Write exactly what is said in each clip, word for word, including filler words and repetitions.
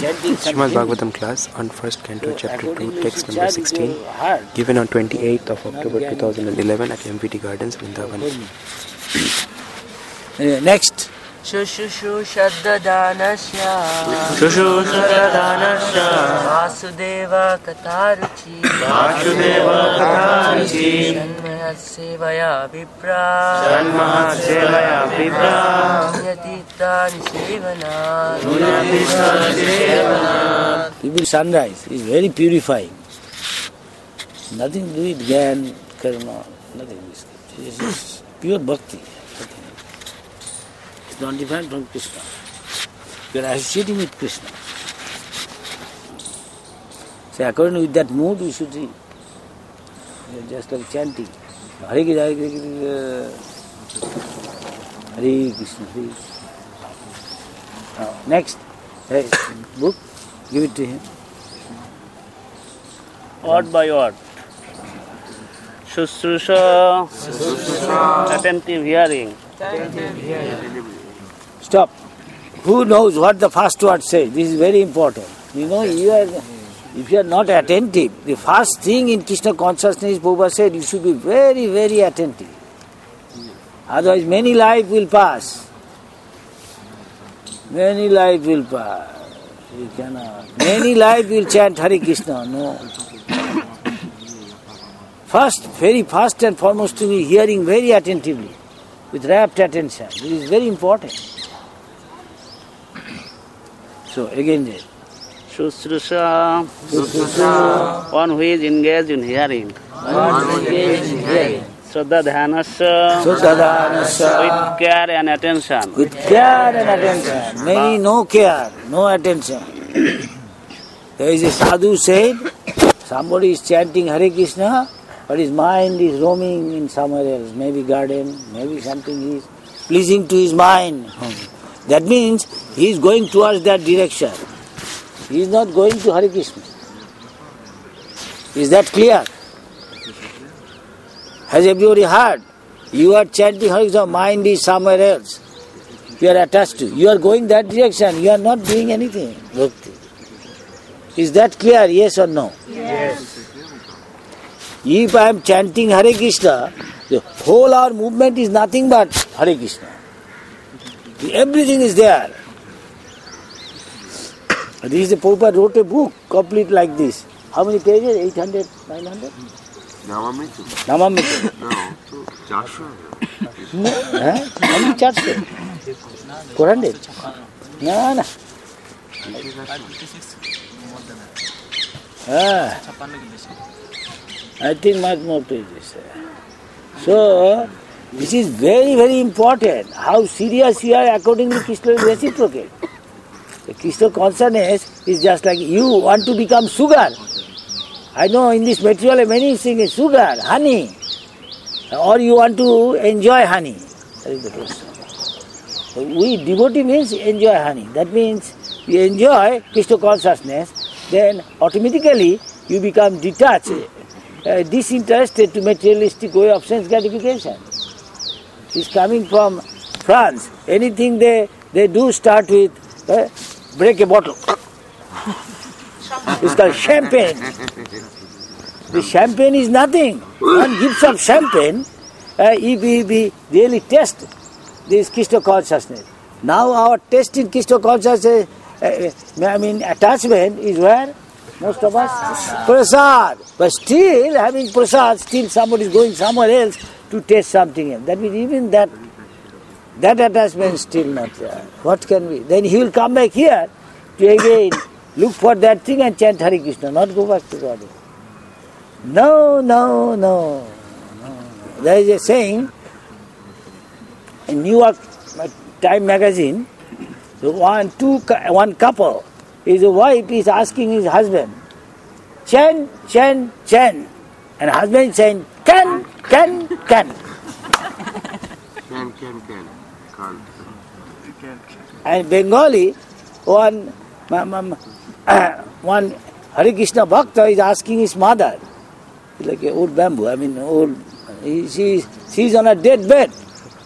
Srimad Bhagavatam class on first canto, chapter two, text number sixteen, given on twenty-eighth of October two thousand eleven at M V T Gardens, Vrindavan. Next. Shushushushaddanasya Shushushushaddanasya Vasudeva Katharuchi Vasudeva Katharuchi Shanmahatsevaya Vipra Shanmahatsevaya Vipra Punyatitani Sevana Punyatitani Sevana. Even sunrise is very purifying. Nothing to do with Gyan, Karma, nothing. It's just pure bhakti. It's not different from Krishna. You are associating with Krishna. So according with that mood we should see. You are just like chanting. Hare Krishna, Hare Krishna, Hare Krishna, Hare Krishna. Now, next, hey, book, give it to him. Word by word. Shushusha, attentive hearing. Stop. Who knows what the first word says? This is very important. You know, you are, if you are not attentive, the first thing in Krishna consciousness, Prabhupada said, you should be very, very attentive. Otherwise, many life will pass. Many life will pass. You cannot. Many life will chant Hare Krishna. No. First, very first and foremost to be hearing very attentively, with rapt attention. This is very important. So, again there. Shushusha, one who is engaged in hearing. One who is engaged in hearing. Shraddha-dhyanasya, with care and attention. With care and attention. Many no care, no attention. There is a sadhu said, somebody is chanting Hare Krishna, but his mind is roaming in somewhere else, maybe garden, maybe something is pleasing to his mind. That means he is going towards that direction. He is not going to Hare Krishna. Is that clear? Has everybody heard? You are chanting Hare Krishna, mind is somewhere else. You are attached to. You are going that direction. You are not doing anything. Bhakti. Is that clear? Yes or no? Yes. If I am chanting Hare Krishna, the whole our movement is nothing but Hare Krishna. Everything is there. This is the Prabhupada wrote a book, complete like this. How many pages? eight hundred, nine hundred? Namamritu. Namamritu. No, four hundred. No, huh? How many four hundred? four hundred? No, no. Ah. I think much more pages. So, this is very, very important. How serious you are according to Krishna is reciprocate. The Krishna consciousness is just like you want to become sugar. I know in this material many things, sugar, honey. Or you want to enjoy honey. That is the question. So we, devotee means enjoy honey. That means you enjoy Krishna consciousness, then automatically you become detached, uh, disinterested to materialistic way of sense gratification. It's coming from France. Anything they, they do start with, uh, break a bottle. It's called champagne. The champagne is nothing. One gives up champagne uh, if we, we really test this Krishna consciousness. Now our test in Krishna consciousness, uh, I mean attachment is where? Most of us? Prasad. But still having prasad, still somebody is going somewhere else to taste something else. That means even that, that attachment is still not there. What can we? Then he will come back here to again look for that thing and chant Hare Krishna, not go back to God. No, no, no, no. There is a saying in New York Time magazine, one, two, one couple, his wife is asking his husband, Chen, Chen, Chen. And husband is saying, Can, can, can. Can, can, can. Can't. And Bengali, one, one Hare Krishna Bhakta is asking his mother, like an old bamboo, I mean old, she, she is on a dead bed.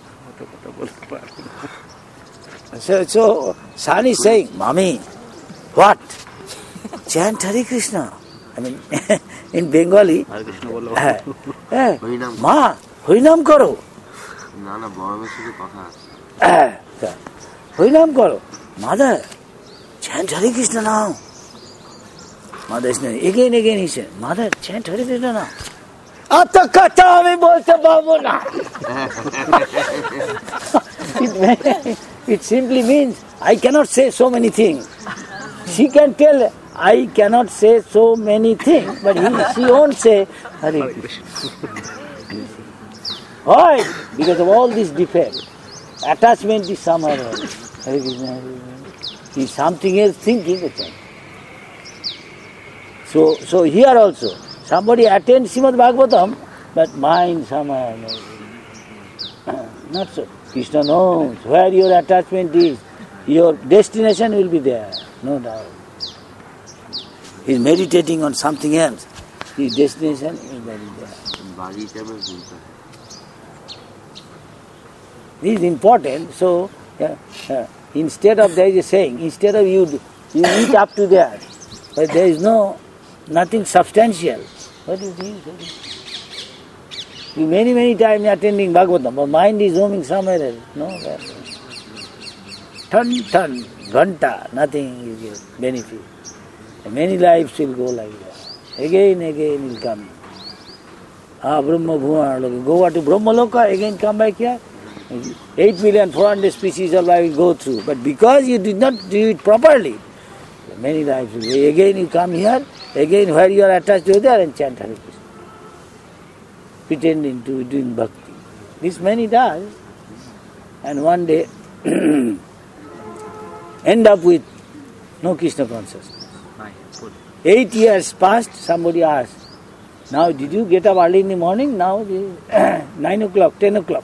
So, so son is saying, Mommy, What? Chant Hare Krishna. I mean, in Bengali, Hare Krishna bolo. eh, eh, Harinam. Ma, Harinam karo. না না বড়মের সাথে কথা আছে Harinam karo. Mother, chant Hare Krishna now. Mother is saying, again, again he said, Mother, chant Hare Krishna now. Atta kata ami bolte parbo na. It, it simply means, I cannot say so many things. She can tell, I cannot say so many things, but he, she won't say Hare Krishna. Why? Because of all these defects. Attachment is somewhere else. Hare Krishna, Hare Krishna. He is something else thinking. So, so here also, somebody attends Srimad Bhagavatam, but mind somewhere else. Not so. Krishna knows where your attachment is. Your destination will be there, no doubt. He is meditating on something else. His destination is very there. বাড়িটা বেশ বলতে This is important. So, uh, uh, instead of, there is a saying, instead of you, you eat up to that, but there is no, nothing substantial. What is this? What is You many, many times attending Bhagavatam, but mind is roaming somewhere else. No, that. Ton, ton, ghanta, nothing is your benefit. And many lives will go like that. Again, again will come. Ah, Brahma Bhuma, go to Brahma Loka, again come back here. Eight million four hundred species of life will go through. But because you did not do it properly, many lives will go. Again you come here, again where you are attached to there and chant Hare Krishna. Pretending to be doing bhakti. This many does. And one day end up with no Krishna consciousness. Eight years passed, somebody asked, now did you get up early in the morning? Now nine o'clock, ten o'clock.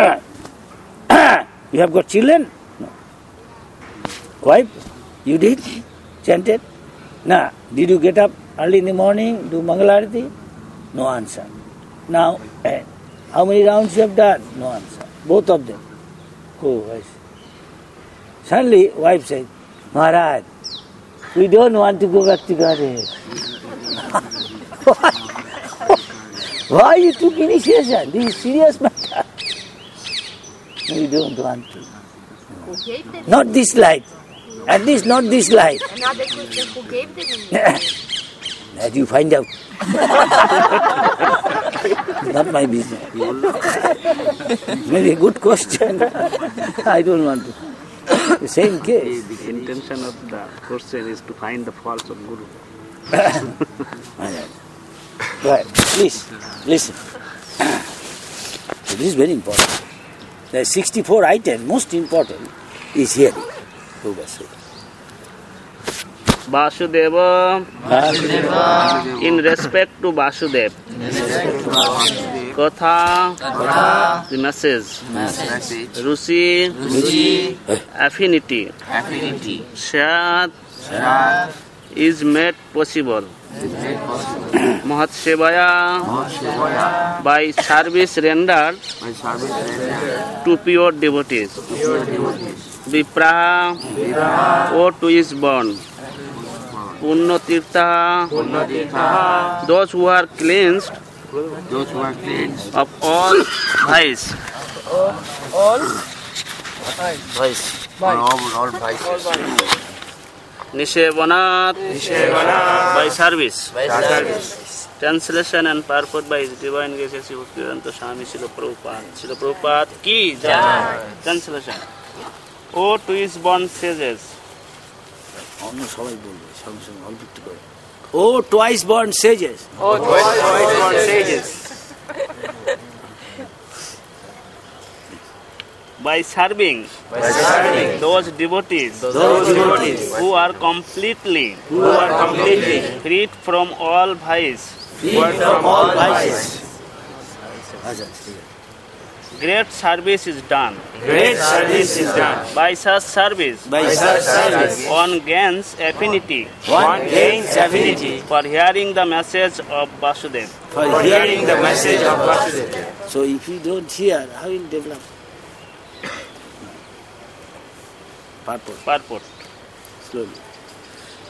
You have got children? No. Wife? You did? Chanted? Nah. Did you get up early in the morning, do Mangalarati? No answer. Now, eh, how many rounds you have done? No answer. Both of them. Oh, I see. Suddenly, wife said, Maharaj, we don't want to go back to Godhead. Why you took initiation? This is serious matter. We don't want to. Who gave them? Not this life. At least not this life. Another question, who gave them? That you find out. Not my business. Maybe a good question. I don't want to. The same case. The intention of the question is to find the faults of Guru. Right. Please, listen. So this is very important. The sixty-four item, most important, is here. Vasudeva, in respect to Vasudev, Katha, the message, Rusi, affinity, Shat, is made possible. Mahat Sevaya, by service rendered to pure devotees. Vipraha, or to is born. Punnatirtha, those who are cleansed those who are cleansed of all vice. All Vice. or all, all vices. Nishevanat, by service. by service. Translation and purport by His Divine Grace Sri Bhaktivedanta Swami Srila Prabhupada. Srila Prabhupada ki jai. Translation. O to his born sages. অন্য সবাই বলবে সঙ্গে সঙ্গে অল্প একটু করে oh twice born sages Oh, twice born sages. By serving By serving those devotees those devotees who are completely who are completely freed from all vice. free from all vices. আচ্ছা ঠিক আছে Great service is done. Great service is done. By such service, by such service, one gains affinity one gains affinity for hearing the message of Vasudeva. for for hearing the message of Vasudeva. So if you don't hear, how will it develop? Purport, Purport. slowly.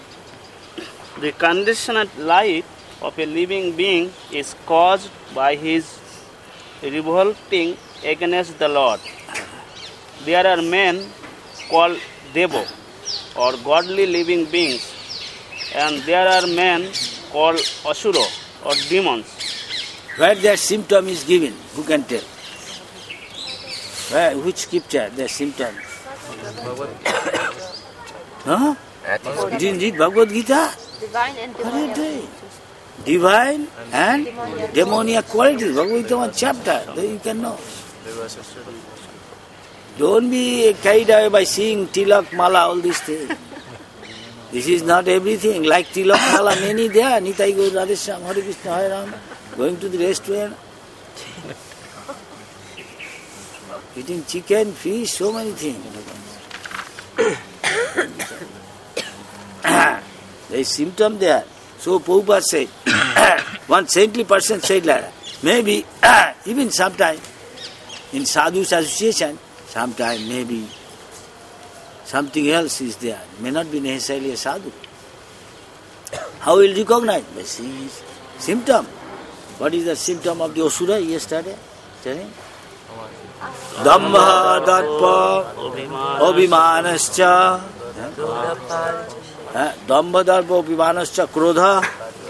The conditioned life of a living being is caused by his revolting against the Lord. There are men called Devo, or godly living beings, and there are men called Asura, or demons. Where that symptom is given, who can tell? Where, which scripture, the symptom? Huh? You didn't read Bhagavad Gita? Divine and What are you demoniac. doing? Divine and demoniac qualities. Bhagavad Gita one chapter, then you can know. Don't be carried away by seeing tilak, mala, all these things. This is not everything. Like tilak, mala, many there. Nitai Gaur, Radheshyam, Hare Krishna, Hare Ram. Going to the restaurant. Eating chicken, fish, so many things. There is symptom there. So Prabhupada said, one saintly person said like that. Maybe, even sometime, in sadhu's association, sometime maybe something else is there. May not be necessarily a sadhu. How will you recognize? By seeing his symptom. What is the symptom of the Asura yesterday? Tell him. Dambha, Darpa, Abhimanascha. Dambha, Darpa, Abhimanascha, Krodha.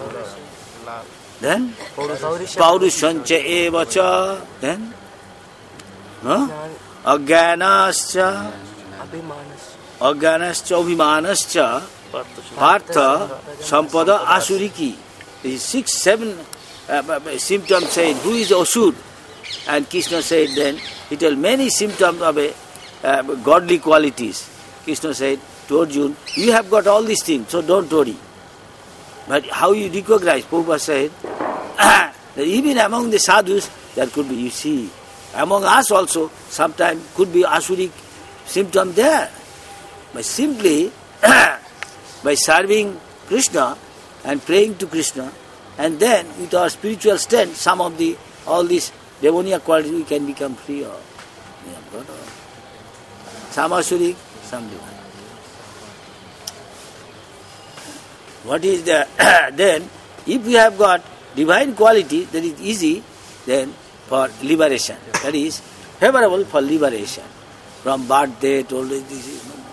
Then? Paurushancha evacha. Then? Huh? Agyanascha. Agyanascha, Abhimanascha. Partha, Sampada, Asuriki. These six, seven uh, symptoms said, who is Asur? And Krishna said then, he told many symptoms of a, uh, godly qualities. Krishna said to Arjuna, you have got all these things, so don't worry. But how you recognize? Prabhupada said, that even among the sadhus, there could be, you see, among us also, sometimes could be asuric symptom there. But simply, by serving Krishna and praying to Krishna, and then with our spiritual strength, some of the, all these demoniac qualities we can become free of. We have got all. Some asuric, some divine. What is the, then, if we have got divine quality, that is easy, then for liberation. That is favorable for liberation. From birth, death, old age, this is no more.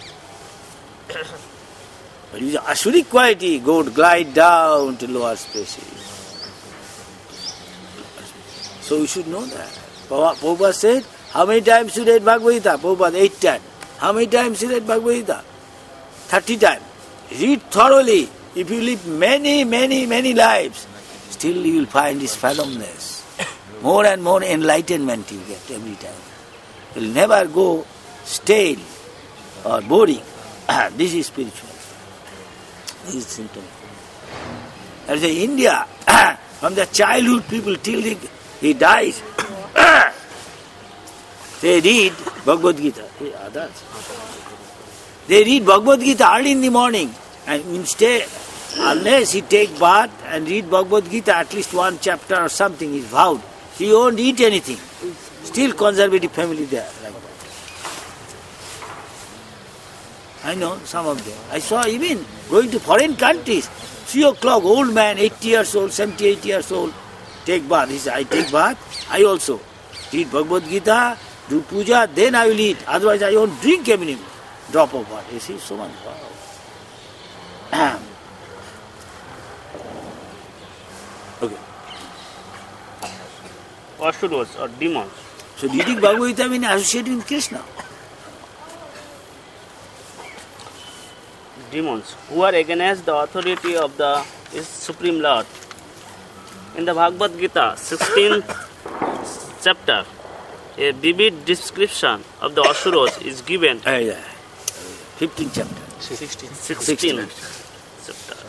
But with asuric quality, go glide down to lower spaces. So we should know that. Prabhupada said, how many times you read Bhagavad Gita? Prabhupada, eight times. How many times you read Bhagavad Gita? Thirty times. Read thoroughly. If you live many, many, many lives, still you will find this fathomless. More and more enlightenment you get every time. You will never go stale or boring. This is spiritual. This is symptom. As in India, from the childhood people till he, he dies, they read Bhagavad Gita. Others. They read Bhagavad Gita early in the morning, and instead, unless he take bath and read Bhagavad Gita, at least one chapter or something is vowed, he won't eat anything. Still conservative family there, like that. I know some of them. I saw even going to foreign countries, three o'clock, old man, eighty years old, seventy-eight years old, take bath. He said, I take bath, I also read Bhagavad Gita, do puja, then I will eat. Otherwise I won't drink even drop of water. You see, so much. Wow. Okay. Asuras or demons. So reading Bhagavad Gita means associating with Krishna. Demons who are against the authority of the Supreme Lord. In the Bhagavad Gita, sixteenth chapter, a vivid description of the Asuras is given. Uh, yeah. fifteenth chapter. sixteenth chapter.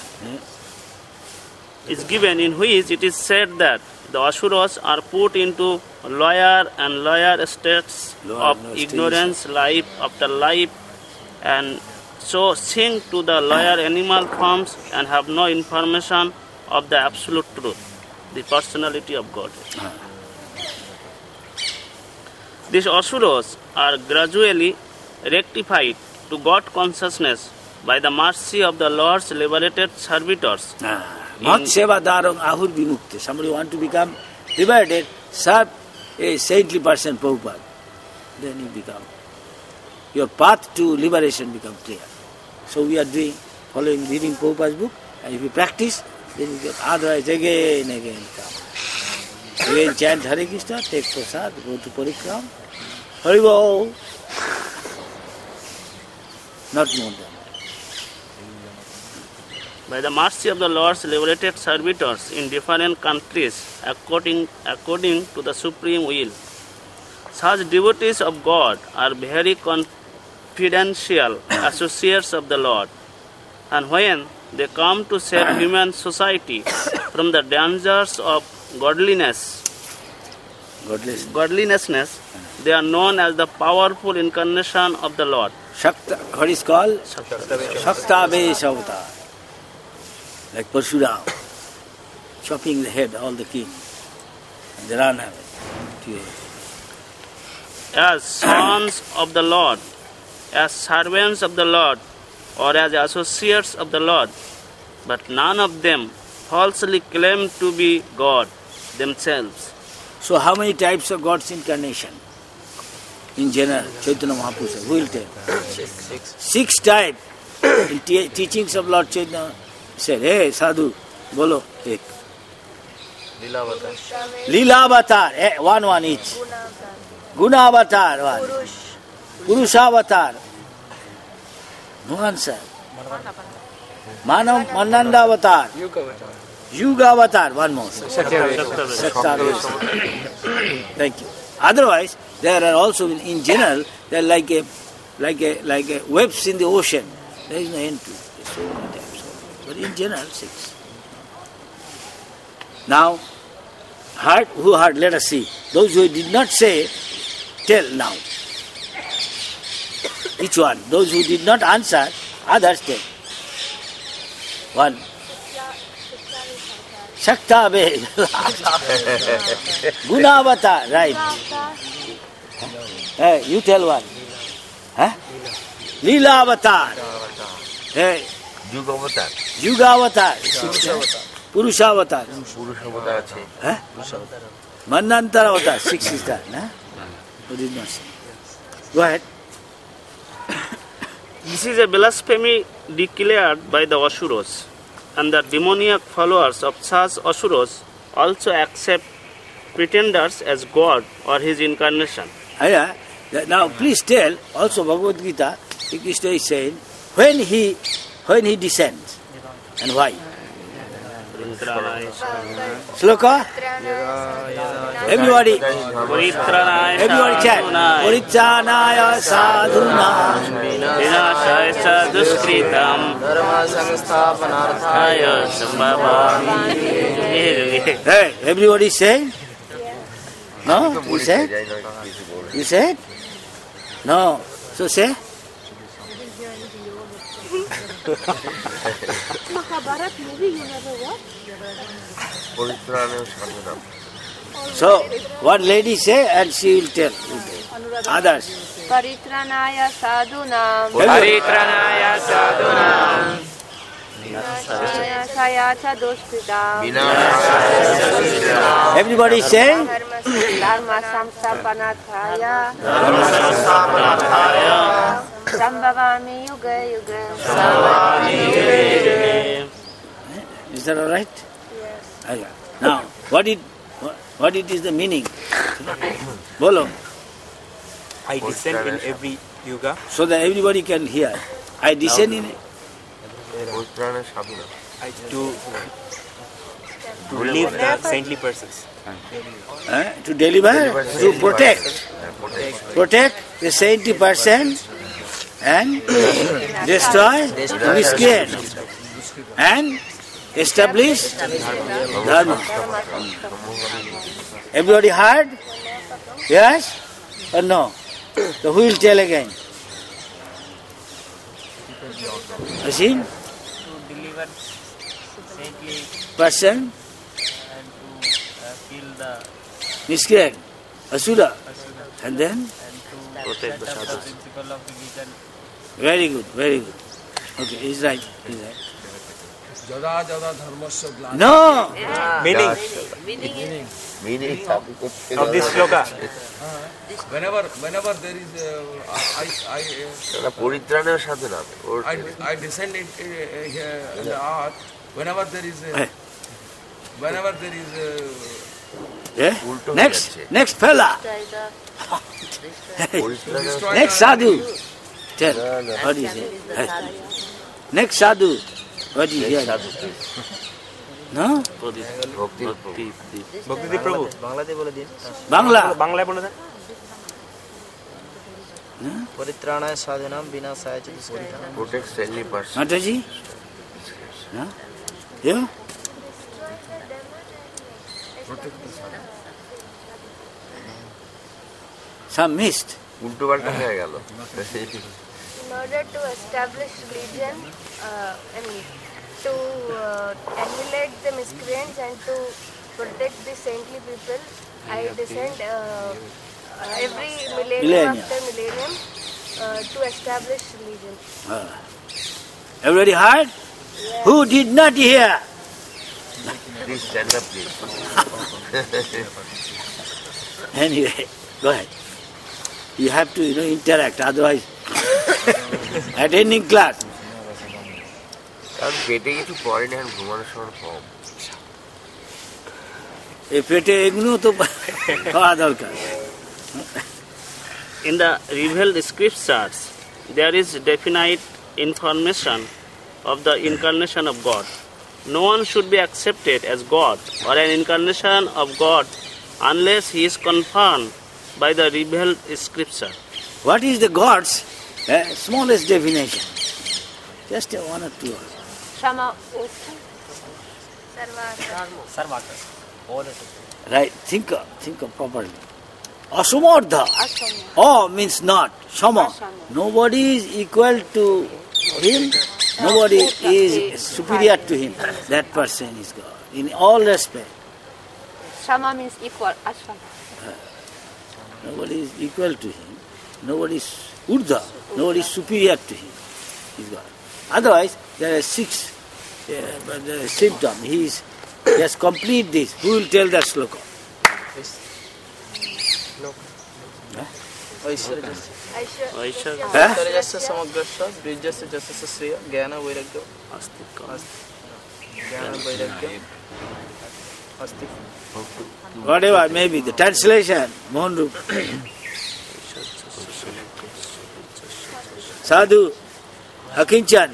Is given in which it is said that the Asuras are put into lower and lower states Lower of and lower ignorance, stages. life after life, and so sink to the lower animal forms and have no information of the absolute truth, the personality of God. These Asuras are gradually rectified to God consciousness by the mercy of the Lord's liberated servitors. Mat seva darang ahur vimukte. Somebody want to become liberated, serve a saintly person, Prabhupada. Then you become. Your path to liberation becomes clear. So we are doing, following, reading Prabhupada's book, and if you practice, then you get, otherwise again, again come. Again chant Hare Krishna, take prasad, go to Parikram, Haribol. Not more than. By the mercy of the Lord's liberated servitors in different countries, according, according to the supreme will. Such devotees of God are very confidential associates of the Lord. And when they come to save human society from the dangers of godliness, Godless. godlinessness, they are known as the powerful incarnation of the Lord. Shakta, what is called? Shakta Vesh Avatar. Like Parshuram, chopping the head all the king. And they run away. As sons of the Lord, as servants of the Lord, or as associates of the Lord, but none of them falsely claim to be God themselves. So how many types of God's incarnation? In general, Chaitanya Mahaprabhu, who will tell? Six. Six types. In te- teachings of Lord Chaitanya said, hey sadhu, bolo, ek. Lila avatar, eh, one one each. Guna avatar, one. Purusha avatar. No answer. Manav Mananda avatar. Yuga avatar, one more. Sakta. Thank you. Otherwise, there are also in, in general, they are like a like a like a waves in the ocean. There is no end to it. There are so many types. But in general, six. Now, heard, who heard? Let us see. Those who did not say, tell now. Each one. Those who did not answer, others tell. One. Shakta Ve. Gunavata, right. Hey, you tell one. Huh? Leela Avatar. Hey. Yuga Avatar. Yuga Avatar. Purusha Avatar. Purusha Avatar. Huh? Manantara Avatar. Six is that. Huh? You did not say. Go ahead. This is a blasphemy declared by the Asuras, and the demoniac followers of such Asuras also accept pretenders as God or his incarnation. Yeah. Now please tell, also Bhagavad Gita, Krishna is saying, when he when he descends and why? Sloka? Everybody, everybody chant. Purichanaya sadhuna Vinashaya saduskritam Dharma samsthapanarthaya sambhavami. Hey, everybody say? No? You said? You said? No. So say? Mahabharat movie you never watched? So, one lady say and she will tell. Others. Paritranaya sadhunam Paritranaya sadhunam Vinashaya saduskritam Everybody say? Dharma samsthapanarthaya Dharma samsthapanarthaya Sambhavami yuga yuga. Is that all right? Yes. Okay. Now, what it what, what it is the meaning? Bolo. I descend in every yuga. So that everybody can hear. I descend in I do to live the saintly persons. uh, to deliver, to protect. Protect the saintly person and destroy the miscreant and establish dharma. Everybody heard? Yes or no? So who will tell again? Asin? To deliver saintly Person? and to uh, kill the Miscreant? Asura? asura And then? and to protect the principle of religion. Very good, very good. Okay, he's right. He's right. Jada jada dharmasya glani. No! Meaning Meaning Meaning of this sloka. Whenever, whenever there is, uh, I, I, uh, পরিত্রাণের Sadhana or I, I descend in, uh, here in the earth. Whenever there is, a, Hey. whenever there is, a, Yeah? উল্টো Next, হয়ে যাচ্ছে। next fella. পরিত্রাণের Next sadhu. Tell, what is it? Hey. Next sadhu. What is here? No? ভক্তি ভক্তিদীপ প্রভু বাংলাতে বলে দিন Bangla. বাংলায় বলে দেন পরিত্রাণায় সাধনাম বিনাশায় চ দুষ্কৃতাম protects any person. Mataji? No? You? Some missed. উল্টো পাল্টা হয়ে গেল in order to establish religion, uh, I mean, to uh, annihilate the miscreants and to protect the saintly people, I descend uh, uh, every millennium Millennium. after millennium uh, to establish religion. Uh, everybody heard? Who did not hear? Please stand up, please. Anyway, go ahead. You have to, you know, interact, otherwise attending class. কারণ পেটে কিছু পড়েনি এখন ঘুমানোর সময় কম এই পেটে এগুলো তো খাওয়া দরকার। In the revealed scriptures, there is definite information of the incarnation of God. No one should be accepted as God or an incarnation of God unless he is confirmed by the revealed scripture. What is the God's uh, smallest definition? Just uh, one or two. Shama Usta Sarvata. Right, think of, think of properly. Asamardha. Asama. Oh means not. Shama. Asama. Nobody is equal to him. Nobody is superior to him. That person is God. In all respect. Shama means equal. Ashama. Nobody is equal to him. Nobody is urdha. Nobody is superior to him. He's God. Otherwise, there are six uh, but the symptoms. He is he has complete this. Who will tell that sloka? Aishwarya. Huh? ঐশ্বর্যস্য সমগ্রস্য বীর্যস্য যশস্য শ্রেয় জ্ঞান বৈরাগ্য জ্ঞান বৈরাগ্য অস্তি Whatever may be the translation, Mohan Rup. Sadhu, Akinchan,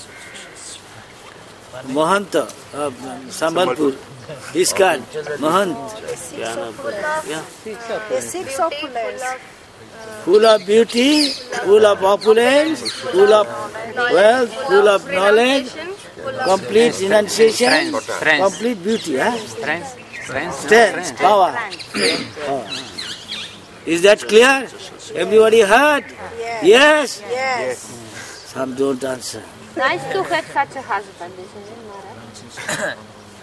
Mohanta of Sambalpur, Iskan, Mahant, Six opulence. full of beauty, full of opulence, full of wealth, full of knowledge, complete renunciation, complete beauty, huh? Strength, power. Oh. Is that clear? Everybody heard? Yes? Yes. Some don't answer. Nice to have such a husband, isn't it, Maharaj?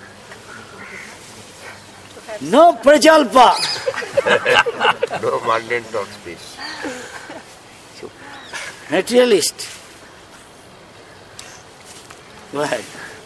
No prajalpa. No mundane talks, please. Materialist. Go ahead.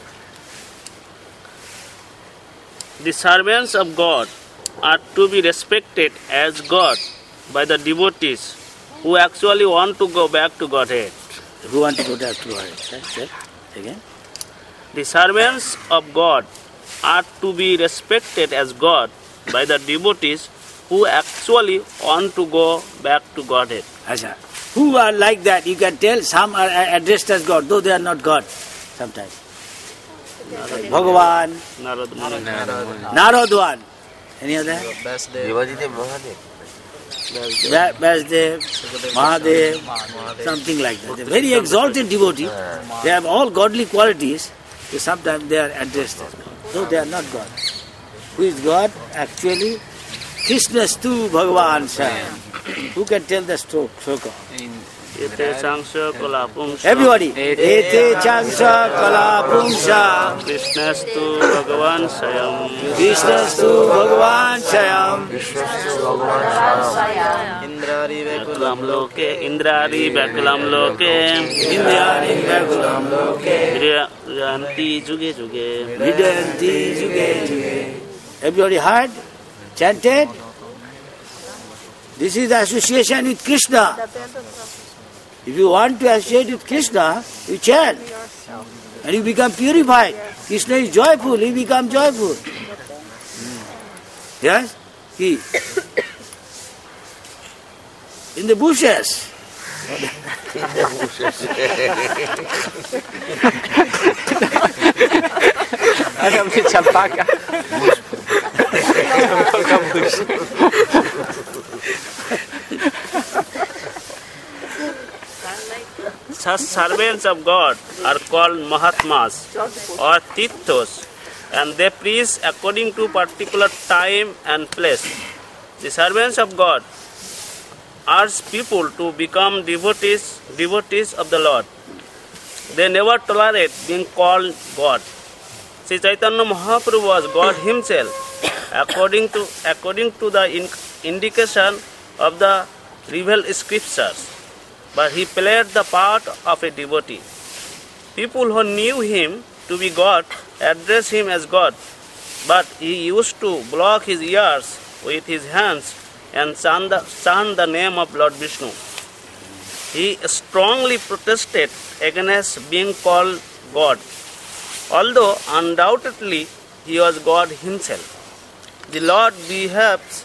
The servants of God are to be respected as God by the devotees who actually want to go back to Godhead. Who want to go back to our right? Again? The servants of God are to be respected as God by the devotees who actually want to go back to Godhead. Asha. Who are like that? You can tell some are addressed as God, though they are not God sometimes. Bhagavan, Narad Muni. Narodwan. Any other? Vyasdev দেবাদিদেব Mahadev Ba- Basdev, Mahadev, something like that. They're very exalted devotee. They have all godly qualities. So sometimes they are addressed as God, though they are not God. Who is God? Actually, Krishnastu Bhagavan Sam. Who can tell the stroke? Sloka? in Ete Changsha Kala Pumsa. Everybody. Ete Changsha Kala Pumsa. Krishnastu Bhagavan Sayam. Krishnastu Bhagavan Sayam. Indrari Bekulam Loke. Indrari Bekulam Loke. Indrari Bekulam Loke. Vidayanti Juge Juge. Vidayanti Juge Juge. Everybody heard? Chanted? This is the association with Krishna. If you want to associate with Krishna, you chant. And you become purified. Krishna is joyful, he becomes joyful. Yes? He. In the bushes. Ada mesti campaka. Such servants of God are called Mahatmas or Tirthos, and they preach according to particular time and place. The servants of God urge people to become devotees, devotees of the Lord. They never tolerate being called God. Sri Chaitanya Mahaprabhu was God himself, according to according to the in, indication of the revealed scriptures. But he played the part of a devotee. People who knew him to be God addressed him as God, but he used to block his ears with his hands and chant the, chant the name of Lord Vishnu. He strongly protested against being called God, although undoubtedly he was God himself. The Lord behaves,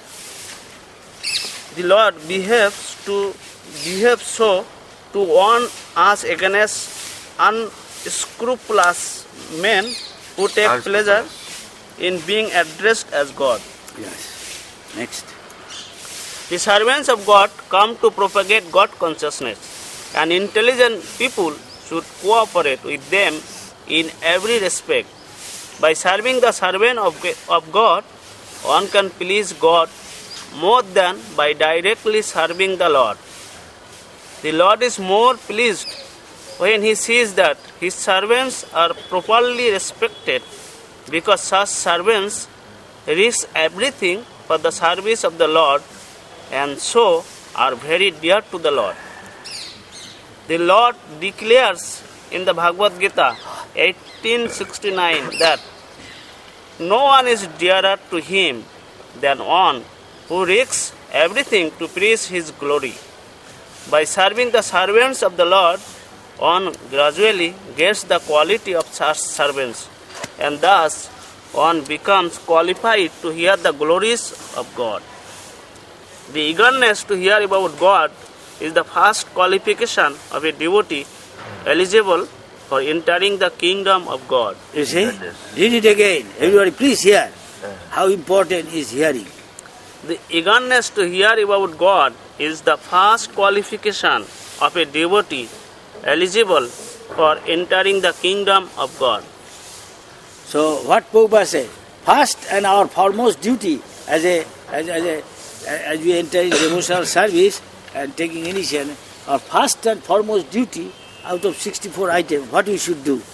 the Lord behaves to behave so to warn us against unscrupulous men who take pleasure in being addressed as God. Yes. Next. The servants of God come to propagate God consciousness, and intelligent people should cooperate with them in every respect. By serving the servant of, of God, one can please God more than by directly serving the Lord. The Lord is more pleased when he sees that his servants are properly respected, because such servants risk everything for the service of the Lord and so are very dear to the Lord. The Lord declares in the Bhagavad Gita eighteen sixty-nine that no one is dearer to him than one who risks everything to preach his glory. By serving the servants of the Lord, one gradually gets the quality of such servants, and thus one becomes qualified to hear the glories of God. The eagerness to hear about God is the first qualification of a devotee eligible for entering the kingdom of God. You see? Read it again. Everybody please hear. How important is hearing. The eagerness to hear about God is the first qualification of a devotee eligible for entering the kingdom of God. So what Prabhupada said, first and our foremost duty as a as, as a as we enter in devotional service and taking initiation, our first and foremost duty out of sixty-four items, what we should do?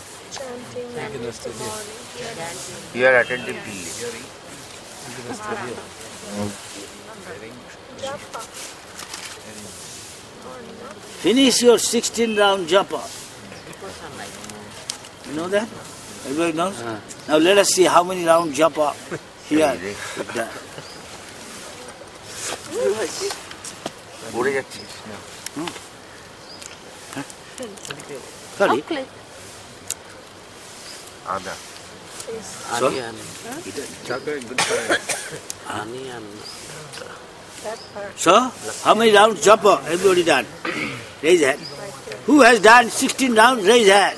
You are attentively. Finish your sixteen round japa. You know that? Everybody knows? Uh. Now let us see how many round japa here. পড়ে যাচ্ছিস Sorry? আদা So? So, how many rounds japa? Everybody done? Raise hand. Who has done sixteen rounds? Raise hand.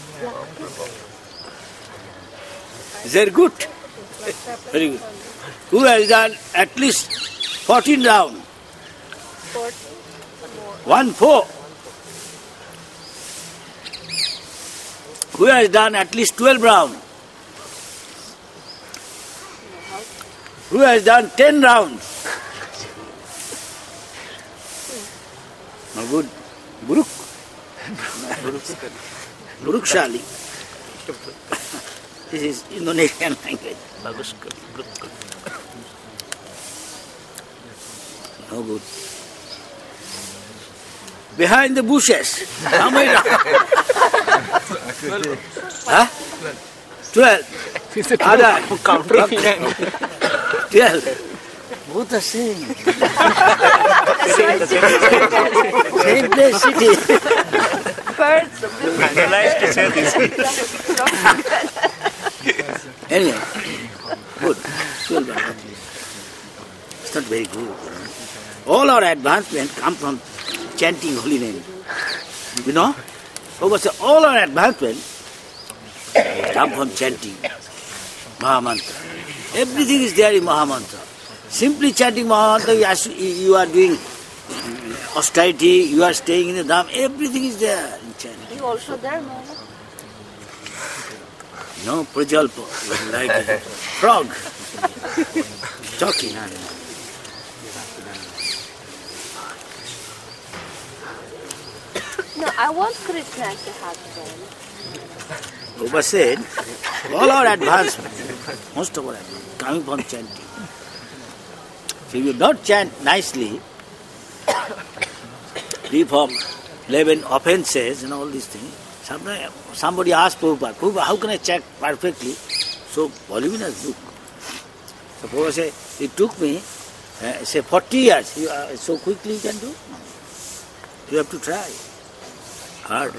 Very good. Very good. Who has done at least fourteen rounds? One four. Who has done at least twelve rounds? Who has done ten rounds? Oh, good. Buruk. Burukshali. This is Indonesian language. No good. Behind the bushes. How many? Huh? Twelve. Other. Twelve. Both the same. Same place, city. Birds. Anyway, good. Twelve at least. It's not very good. All our advancement come from chanting holy name. You know? Over all our advancement come from chanting Mahamantra. Everything is there in Mahamantra. Simply chanting Mahamantra, you are doing austerity, you are staying in the Dham, everything is there in chanting. You also there, Mama? No, Prajalpa, like a frog, talking. No, I want Krishna as a husband. Prabhupada said, all our advancement, most of our advancement, coming from chanting. So if you don't chant nicely, free from eleven offences and all these things, sometimes somebody asked Prabhupada, Prabhupada, how can I chant perfectly? So voluminous book. So Prabhupada said, it took me, uh, say, forty years. You, uh, so quickly you can do? No. You have to try. Hard.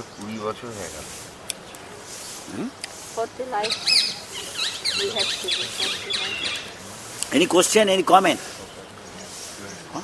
Hmm? forty lives we have to do. forty lives. Any question, any comment? Huh?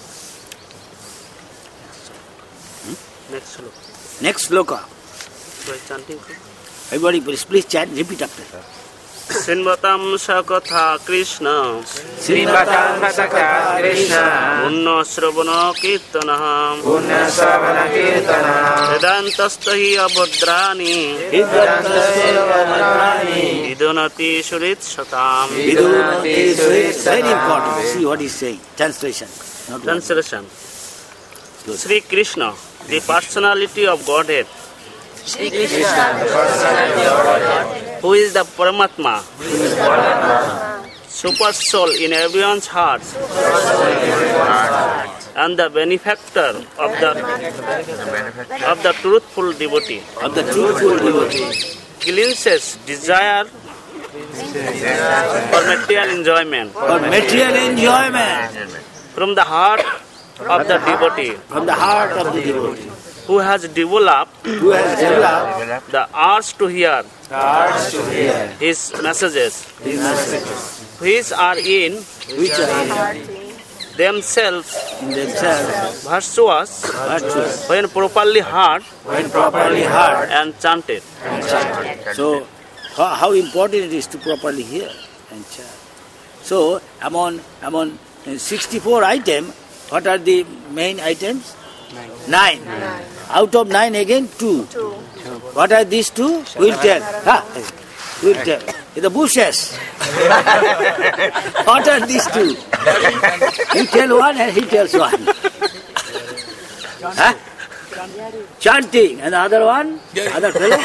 hmm? Next sloka. Next sloka. So chanting. Everybody please, please chant, repeat after. Srinvatam Sakatha Krishna Srinvatam Sakatha Krishna Punna Sravana Kirtanaham Punna Sravana Kirtanaham Vedantastahi Abhadrani Vedantastahi Idunati Surit Satam Idunati Surit Satam. Very important. See what he's saying. Translation. Not Translation. Sri Krishna, the personality of Godhead, Shri Krishna, the personality of Godhead, who is the Paramatma, super soul in everyone's heart, and the benefactor of the of the truthful devotee, of the truthful devotee, cleanses desire for material enjoyment, for material enjoyment, from the heart of the devotee, from the heart of the devotee, who has developed, who has developed the arts to hear, the arts to hear his messages, his messages, which are in which are in themselves in themselves virtuous, virtuous, when properly heard when properly heard and chanted. and chanted. So, how, how important it is to properly hear and chant. So, among among sixty-four items, what are the main items? Nine. Nine. Out of nine again, two. Two. What are these two? We'll tell. Ha. We'll tell. The bushes. What are these two? You tell one and he tells one. Huh? Chanting. And the other one? Other fellow?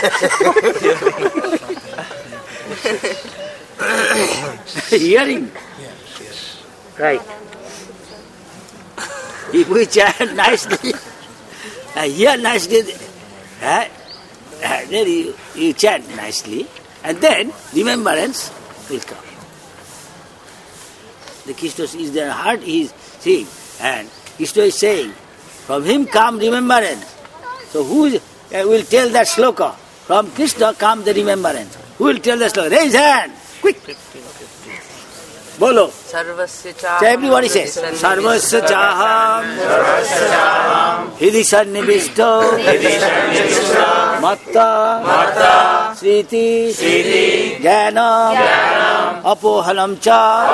Hearing. Right. If we chant nicely, uh, hear nicely, uh, uh, then you, you chant nicely, and then remembrance will come. The Krishna is their heart, he is seeing, and Krishna is saying, from him come remembrance. So who is, uh, will tell that sloka? From Krishna come the remembrance. Who will tell the sloka? Raise hand, quick. Bolo. So everybody says, Sarvasya Chaham Hidi Sannivishto Matta Sriti Jnana Apohanam Cha.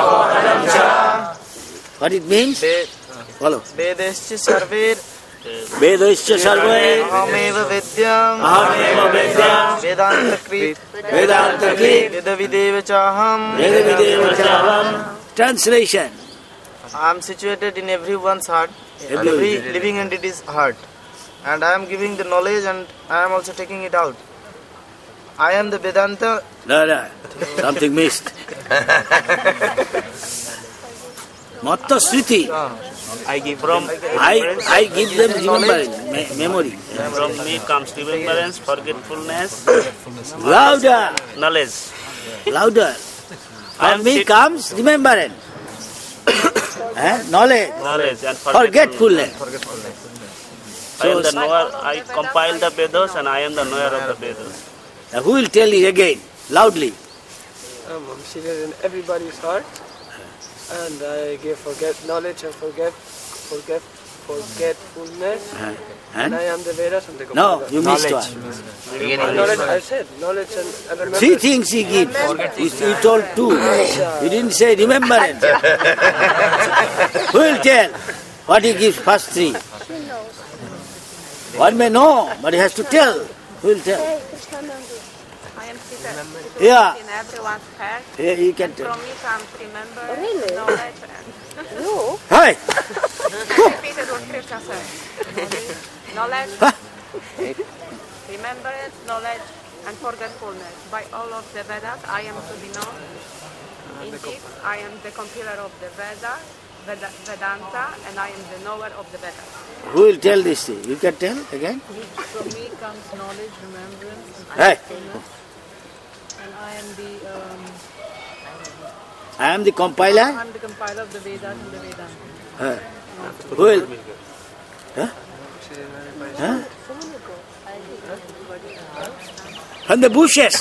What it means? Follow. Vedescha sarver Vedasya Sarve Ahameva Vidyam Ahameva Vidyam Vedanta Krit Vedanta Krit Vedavideva Chaham Vedavideva Chaham. Translation. I am situated in everyone's heart, Every- every living entity's heart. and I am giving the knowledge and I am also taking it out. I am the Vedanta. No, no, something missed. Matta Sriti. I give from I, I give them remembrance, me- memory. From me comes remembrance, forgetfulness, Louder, knowledge. louder. I am From me sit- comes remembrance. Eh? Knowledge. Knowledge and Forgetfulness. I am the knower. I compile the Vedas and I am the knower of the Vedas. Now who will tell it again, loudly? Um, I'm seated in everybody's heart, and I give forget knowledge and forget, forget, forgetfulness. Uh, And and? I am the Vedas and the No, Compiler. you missed one. Knowledge, I said knowledge and, and remembrance. Three things he gives. You, you told two. You didn't say remembrance. Who will tell what he gives first three? One may know, but he has to tell. Who will tell? I am seated, seated Yeah. in everyone's heart. Yeah, you can and tell. from me comes remembrance, Really? knowledge, and no. Hi. I repeated what Krishna said. Knowledge, remembrance, knowledge, and forgetfulness. By all of the Vedas, I am to be known. Indeed, I am the compiler of the Vedas, Veda, Vedanta, and I am the knower of the Vedas. Who will tell this thing? You can tell again? From me comes knowledge, remembrance, and Hey. forgetfulness. And I am the um, I am the compiler. I am the compiler of the Vedas and the Vedanta. Uh, who will? Huh? Huh? From the bushes.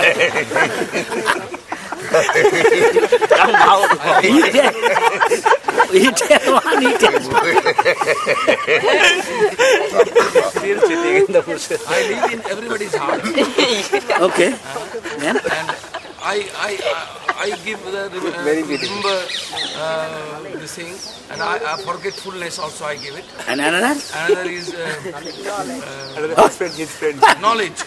Come out. You tell. You tell one, he tells one. Still sitting in the bushes. I live in everybody's heart. Okay. Then? And I, I, I, I give the uh, remember uh, this thing, and I, uh, forgetfulness also I give it. And another? Another is uh, uh, knowledge.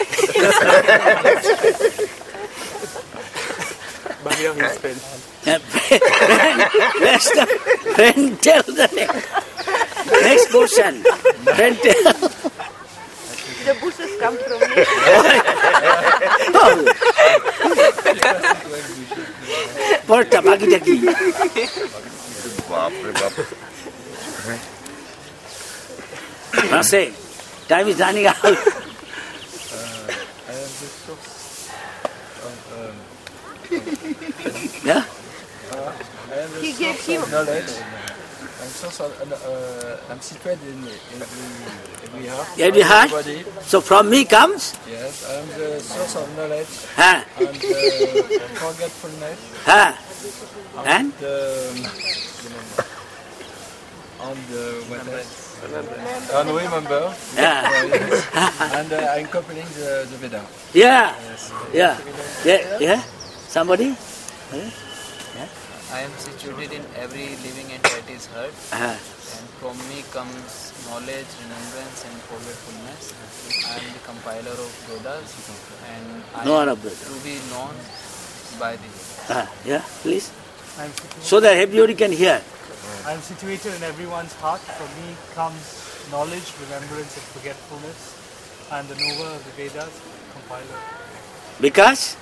Uh, friend, next, friend, tell the next, next portion. Friend, tell. The bushes come from me. Porta, bagita ki. Now say, time is running out. Yeah? He gave him knowledge. I'm source of, uh, uh, I'm situated in, in every, every heart. Every heart? Everybody. So from me comes? Yes, I am the source of knowledge. Huh? And uh, forgetfulness. Huh? And? And? The, and the, what else? And remember. Yeah. And uh, I'm coupling the, the Veda. Yeah. Yes. Yeah. Yeah. Yeah. Somebody? Yeah. I am situated in every living entity's heart, Uh-huh. and from me comes knowledge, remembrance, and forgetfulness. I am the compiler of Vedas, and I No one am of Vedas. to be known by the Uh, yeah, please. I'm situated, So that everybody can hear. I'm situated in everyone's heart. From me comes knowledge, remembrance, and forgetfulness, and the knower of the Vedas, compiler. Because?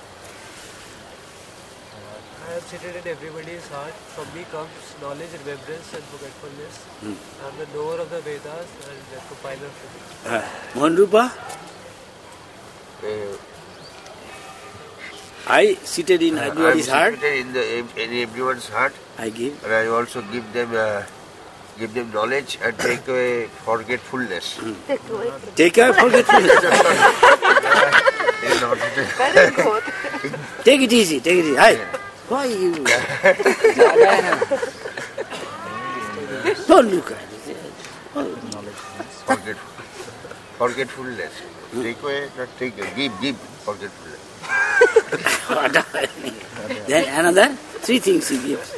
I am seated in everybody's heart. From me comes knowledge, remembrance, and forgetfulness. Hmm. I am the knower of the Vedas and the compiler of the Vedas. Uh, Mohanrupa? I seated in everybody's I'm heart. seated in, the, in everyone's heart. I give. And I also give them uh, give them knowledge and take away forgetfulness. Take away forgetfulness. Very good. Take it easy, take it easy. Hi. Why you? Don't look at it. Forget, forgetfulness. Take away, not take away. Give, give forgetfulness. Then another three things he gives.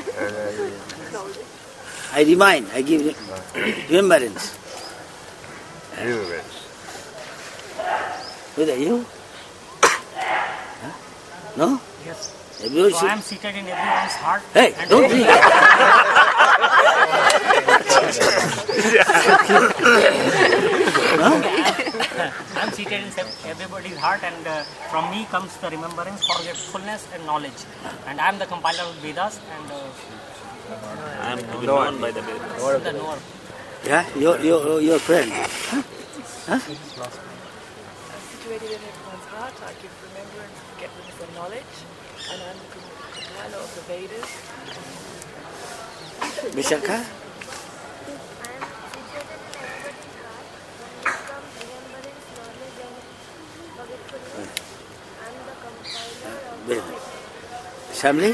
I remind, I give remembrance. Remembrance. Whether you? Huh? No? Yes. Everyone So should- I am seated in everyone's heart. Hey, and don't drink. I'm seated in everybody's heart, and uh, from me comes the remembrance, forgetfulness, and knowledge. And I'm the compiler of Vedas, and uh, I am to be known by the Vedas. The knower. Yeah, your your your friend. Huh? Huh? Situated in everyone's heart, I give remembrance, forgetfulness, and knowledge, and I'm the compiler of the Vedas. Vishaka? Shamli?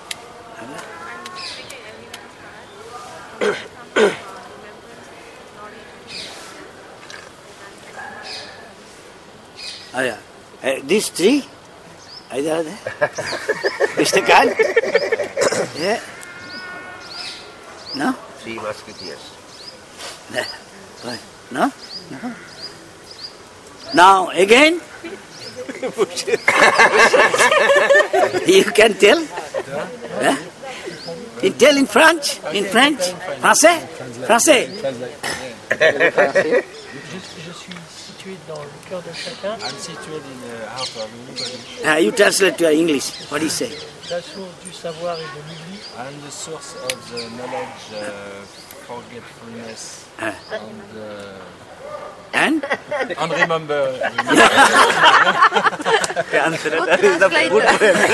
Oh yeah. Uh, these three? Are they there? Mister Khan? Yeah. No? Three musketeers. No? No? Now again? You can tell? Huh? You tell in French? In French? Français? Français? Je suis situé dans le cœur de chacun. I'm situated in the heart of everybody. Uh, you translate to English. What do you say? La source du savoir et de l'oubli. I'm the source of the knowledge, uh, forgetfulness, Uh. and... Uh, And? and remember. That is the good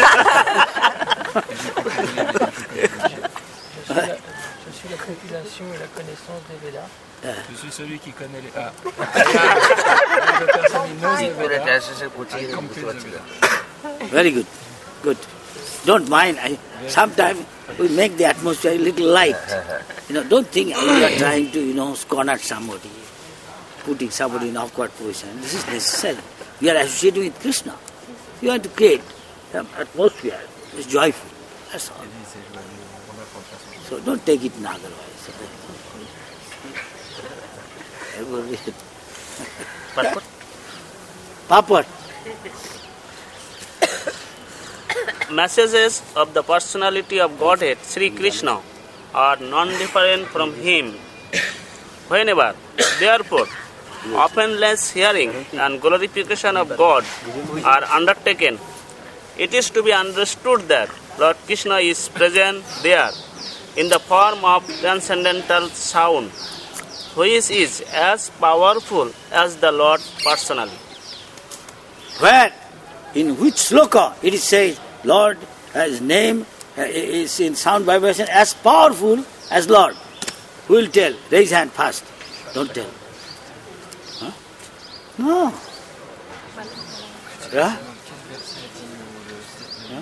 Je suis la compilation et la connaissance des Védas. Je suis celui qui connaît les... Ah. The person who knows the Vedas. Very good. Good. Don't mind. I, sometimes we make the atmosphere a little light. You know, don't think we are trying to, you know, scorn at somebody, putting somebody in awkward position. This is necessary. We are associating with Krishna. You have to create an atmosphere. It's joyful. That's all. So don't take it in other way. Papad. Papad. Messages of the personality of Godhead, Sri Krishna, are non-different from him. Whenever, therefore, offenseless hearing and glorification of God are undertaken, it is to be understood that Lord Krishna is present there in the form of transcendental sound, which is as powerful as the Lord personally. Where? In which sloka it is said, Lord, his name is in sound vibration as powerful as Lord. Who will tell? Raise hand first. Don't tell. Huh? No. Yeah? Huh?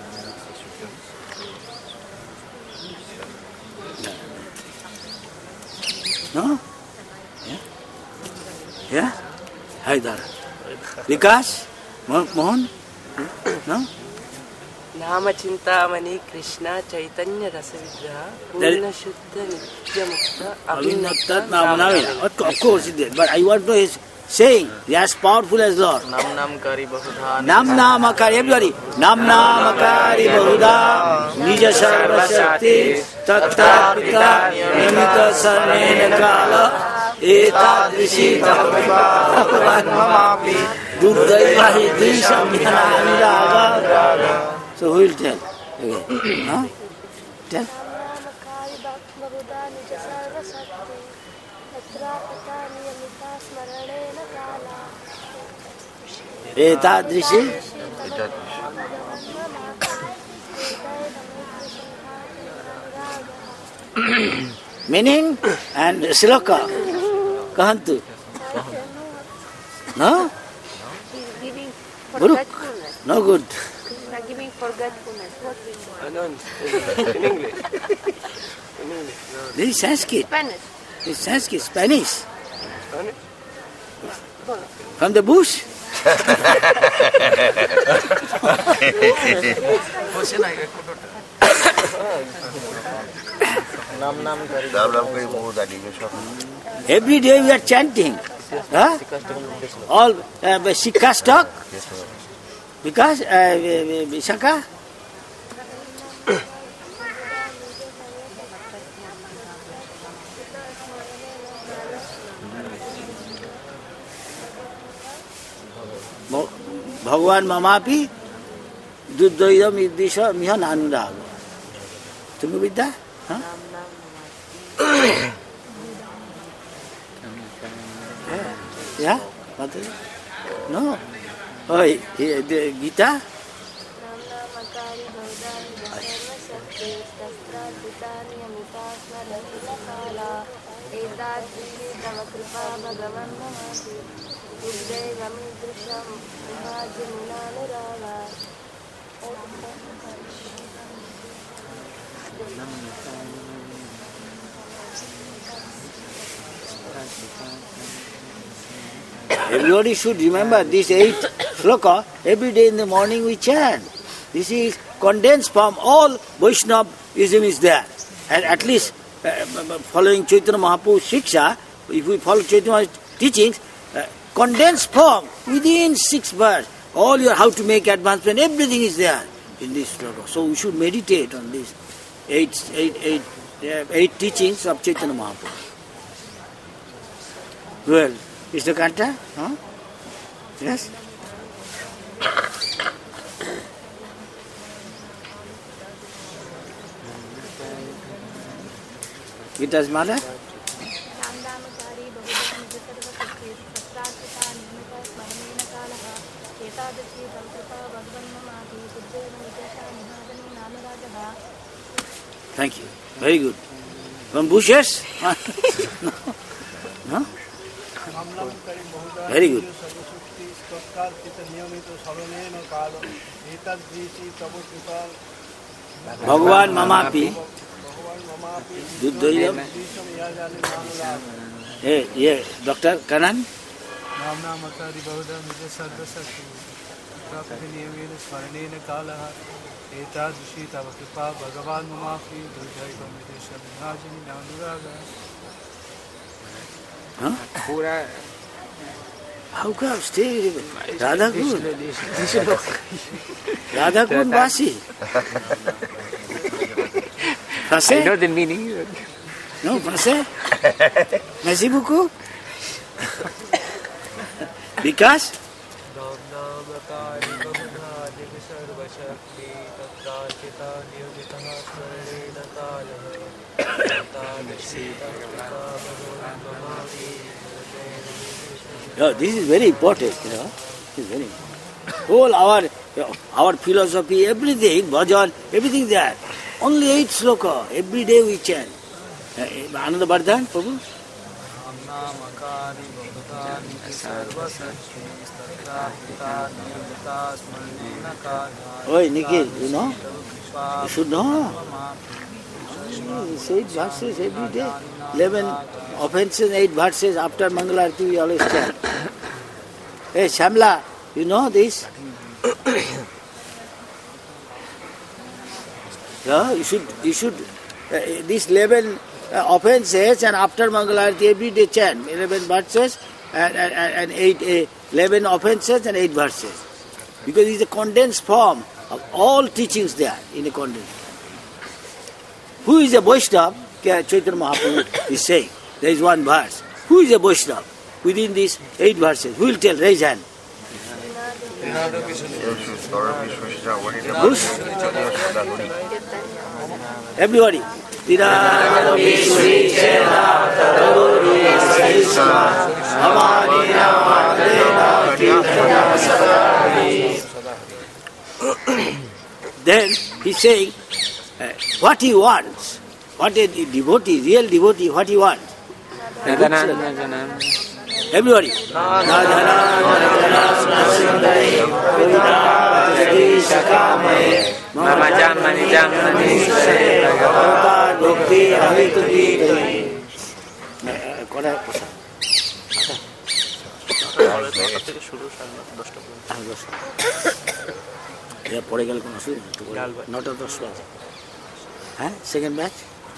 No? Yeah? Yeah? Haidar. Vikas? Mohan? No? नाम चिंतामणि कृष्ण चैतन्य रस विग्रह पूर्ण शुद्ध नित्य मुक्त Avinattat Namanavina. Of course it is. But I want to is saying, he is as powerful as Lord. Nam Nam Kari Bahudha. Nam Namakari, everybody. Nam Namakari Bahudha. Nija Sarva Shakti. Tatta Pita. Nimita Sarnena Kala. Eta Drishi Tapavipa. Mamapi. Dugdaivahi Drisham Vihanamirava. So who will tell? Okay. Huh? Tell. Etadrishi? Meaning and Siloka. Kahantu. No? Giving Guru? forgetfulness. No good. They are giving forgetfulness. What we Anand, in English. In English. This is Sanskrit. Spanish. This is Sanskrit, Spanish. Spanish? From the bush. Every day we are chanting. Huh? All uh, Sikha stock. Because uh, Vishaka. Bhagavan mamapi duddhoidam iddisha miha nanuraga. Tumi with that? Huh? Yeah? What is it? No. Oh, the Gita? Everybody should remember this eight sloka. Every day in the morning we chant. This is condensed form. All Vaishnavism is there. And at least uh, following Chaitanya Mahaprabhu's Shiksha, if we follow Chaitanya's teachings, uh, condensed form within six verses. All your how to make advancement, everything is there in this sloka. So we should meditate on these eight, eight, eight, uh, eight teachings of Chaitanya Mahaprabhu. Well, is the kanta? Huh? Yes? Gita's mother? Thank you. Very good. From bushes? No? No? Very good. Bhagavan mamapi duddhoidam. Hey, yeah, Doctor Kanan? Huh? How come? Stay with Radha Kun. Radha Kun Vasi. I know the meaning. No, français? Merci beaucoup. Because? No, this is very important, you know. This is very important. All our, you know, our philosophy, everything, bhajan, everything there. Only eight sloka. Every day we chant. Uh, Ananda Bardhan, Prabhu? Oi, Nikhil, you know? You should know. It's eight verses every day. Eleven offenses, eight verses. After Mangalarti we always chant. Hey, Shamla, you know this? Yeah, you should, you should, uh, these eleven uh, offenses and after Mangalarti every day chant. Eleven verses and, and, and eight, uh, eleven offenses and eight verses. Because it's a condensed form of all teachings there in a condensed form. Who is a Vaishnava? Chaitanya Mahaprabhu is saying. There is one verse. Who is a Vaishnava? Within these eight verses. Who will tell? Raise hand. Who's? Everybody. Then he's saying, Uh, what he wants, what a devotee, real devotee, what he wants. Everybody. পড়ে গেলে কোনো অসুবিধা নেই, নটা দশ বাজে। হ্যাঁ, second batch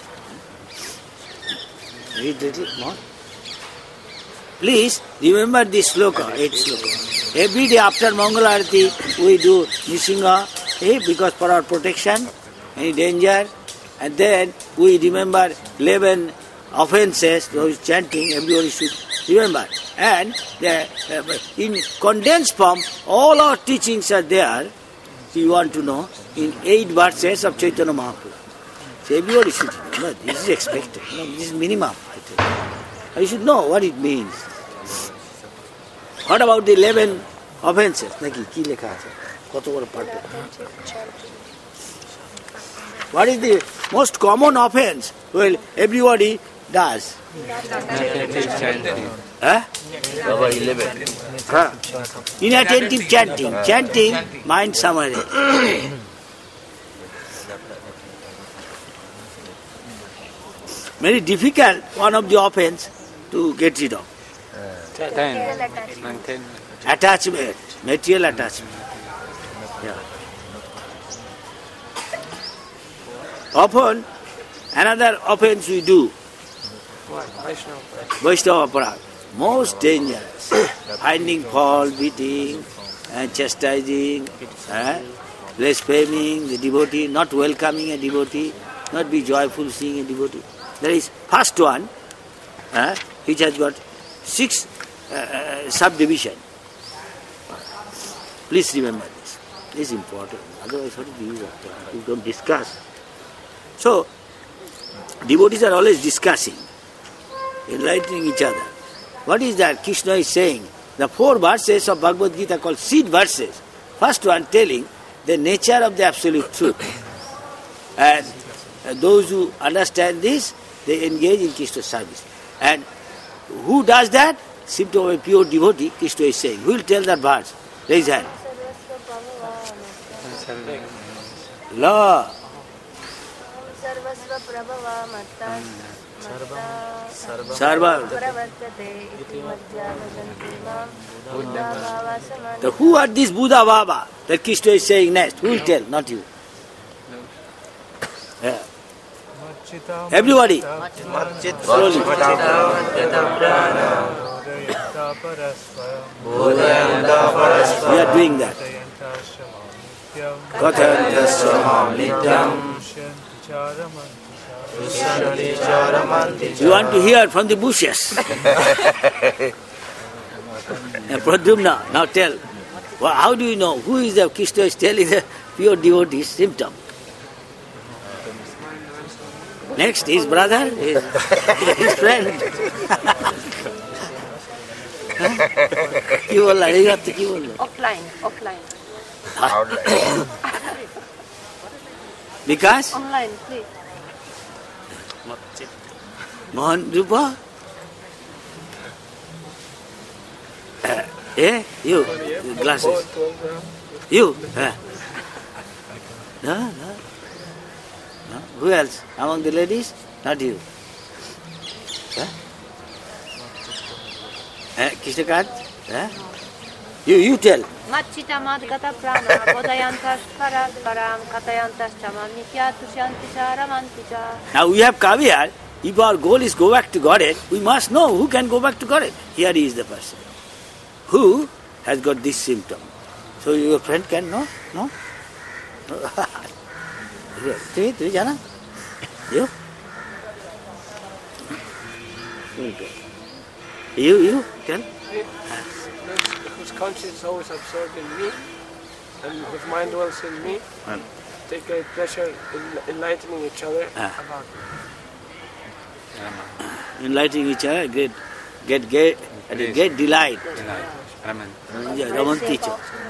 read little more. Please remember this sloka, eight sloka. Every day after Mangala Arati we do Nisinga, eh, because for our protection, any danger, and then we remember eleven offences, those chanting, everybody should Remember. And the, uh, in condensed form, all our teachings are there, if you want to know, in eight verses of Chaitanya Mahaprabhu. So everybody should know. No, this is expected. No, this is minimum. I tell you. You should know what it means. What about the eleven offenses? What is the most common offense? Well, everybody does. Huh? Huh? Inattentive chanting. Chanting, mind summary. Very difficult, one of the offense to get rid of. Attachment, material attachment. Yeah. Often, another offense we do. Vaishnava Aparad. Most dangerous. Finding fault, beating, and chastising, eh? blaspheming the devotee, not welcoming a devotee, not be joyful seeing a devotee. There is first one, eh, which has got six uh, subdivisions. Please remember this. This is important. Otherwise, what is the use of time? You don't discuss. So, devotees are always discussing, enlightening each other. What is that Krishna is saying? The four verses of Bhagavad Gita called seed verses. First one telling the nature of the absolute truth. And uh, those who understand this, they engage in Krishna's service. And who does that? Symptom of a pure devotee, Krishna is saying. Who will tell that verse? Raise hand. La. Sarva. So who are these Buddha Baba that Krishna is saying next? Who will tell? Not you. Yeah. Everybody. Slowly. We are doing that. You want to hear from the bushes. Pradyumna, now tell. Well, how do you know? Who is the Krishna is telling the pure devotee's symptom? Next, his brother, his, his friend. কি বললা এই রাতে কি বললো offline offline bKash online please Mohan Rupa eh you glasses you eh no no no who else among the ladies not you eh eh Krishnakant eh you you tell Machita madgata prana bodayantas paras param katayantas chamam nityatushyanti charamanticha. Now we have caveat. If our goal is go back to Godhead, we must know who can go back to Godhead. Here he is the person who has got this symptom. So your friend can know? No? Three, three, Jana? You? You, you, tell? Whose conscience is always absorbed in me, and whose mind dwells in me, and take great pleasure in enlightening each other Ah. about Enlightening each other, great, get, get, get, get delight. Raman. Yeah, Raman teacher.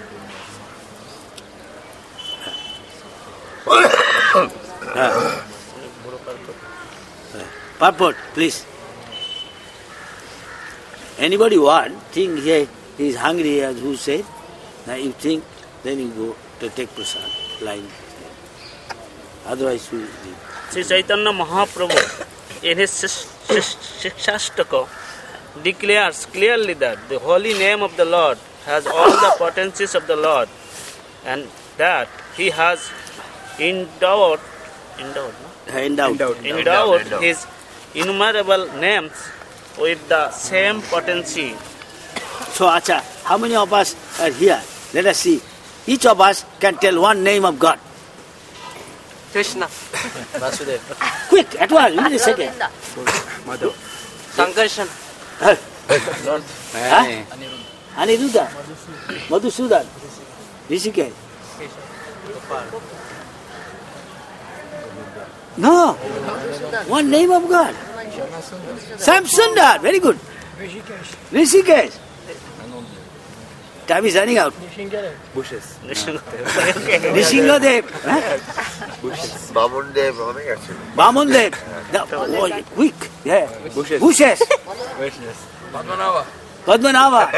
Ah. Purport, please. Anybody want, think here, he is hungry as who said, now you think, then you go to take prasad, line. Otherwise we leave. Sri Chaitanya Mahaprabhu in his Shikshastaka declares clearly that the holy name of the Lord has all the potencies of the Lord and that he has endowed endowed, no? Endowed. endowed his innumerable names with the same potency. So, Acha, how many of us are here? Let us see. Each of us can tell one name of God. Krishna. Vasudeva. Quick, at once, within a second. Sankarshan. Uh, Huh? Aniruddha. Madhusudan. Rishikesh. No. One name of God. Samsundar. Very good. Rishikesh. Time is running out. Bushes. Nishingadev. Bushes. Bamundev. Bamundev. Oh, quick. Yeah. Bushes. Bushes. Padmanava. Padmanava.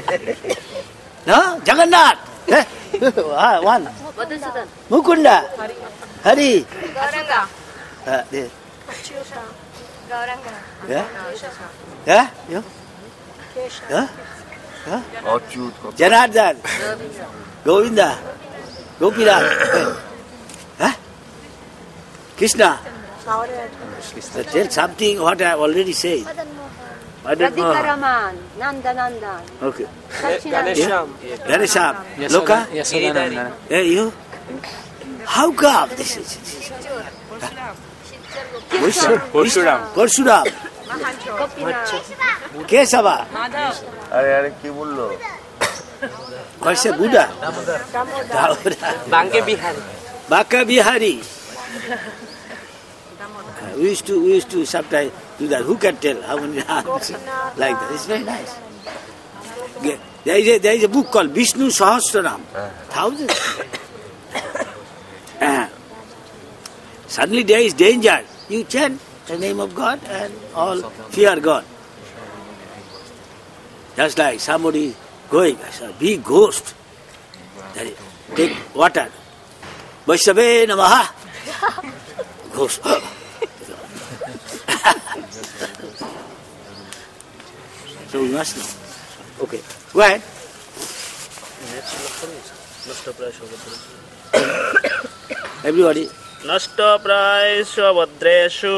No? Jagannath. Eh? Ah, one. Madhusudan. Mukunda. Hari. Gauranga. Uh, there. Gauranga. Yeah? Yeah? Yeah? Yeah? Huh? Janardhan, Govinda, Gopinath, huh? Krishna. So tell something what I have already said. I don't know. Radhikaraman, Nandanandan. Okay. Ganesham. Ganesham. Loka? Yeah, you? How come this is? Parshuram. Parshuram. Kesava. अरे अरे क्या बोल लो? कैसे Buddha? Banke Bihari. Baka Bihari. We used to we used to sometimes do that. Who can tell how many arms like that? It's very nice. There is a there is a book called Vishnu Sahasranam. Thousands. Suddenly there is danger. You chant the name of God and all fear God. Just like somebody going, I saw a big ghost. Take water. Vaishnave Namaha. Ghost. So we must know. Okay. Go ahead. Everybody. Nashta praeshu vadreshu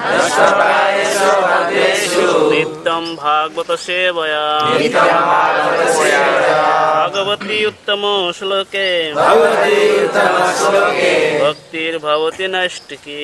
Nityam bhagavata sevaya Bhagavati uttamo shloke Bhaktir bhavati naistiki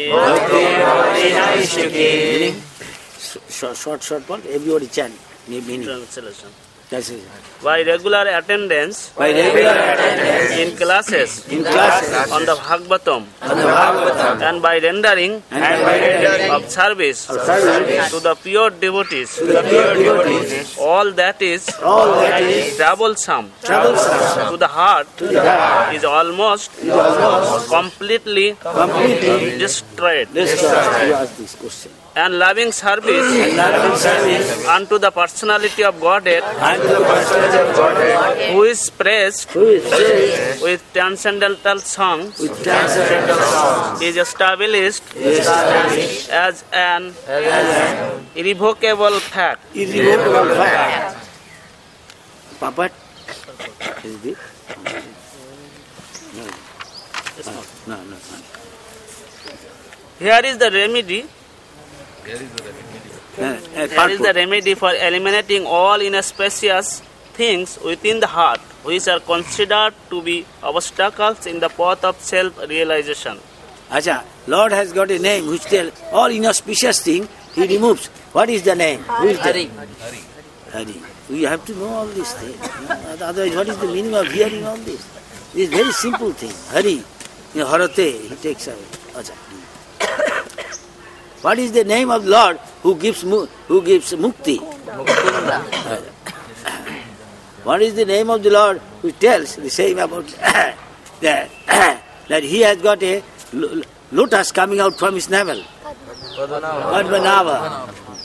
Short, short, short part. Everybody chant. Meaning. Translation. That's it. By regular attendance, By regular attendance in classes, in classes on the Bhagavatam, on the Bhagavatam and by rendering, and by rendering of service, of service to the pure devotees, to the pure devotees, all that is all that is troublesome, troublesome to the heart, to the heart is almost, is almost completely, completely destroyed. destroyed. You ask this question. And loving service, And loving service unto the personality of Godhead, unto the personality of Godhead, who is praised who is praised with transcendental songs, with transcendental songs, is established is established as an as an irrevocable fact. irrevocable fact. Papat? Is it? No. No, no, no. Here is the remedy. Uh, uh, Here is the remedy for eliminating all inauspicious things within the heart, which are considered to be obstacles in the path of self-realization. Acha, Lord has got a name which tells all inauspicious things He removes. What is the name? Who is Hari. Hari. Hari. We have to know all these things. Otherwise, what is the meaning of hearing all this? This is very simple thing. Hari. In Harate, he takes away. Acha. What is the name of Lord who gives mu- who gives mukti? What is the name of the Lord who tells the same about that, that he has got a lotus coming out from his navel? Padmanava.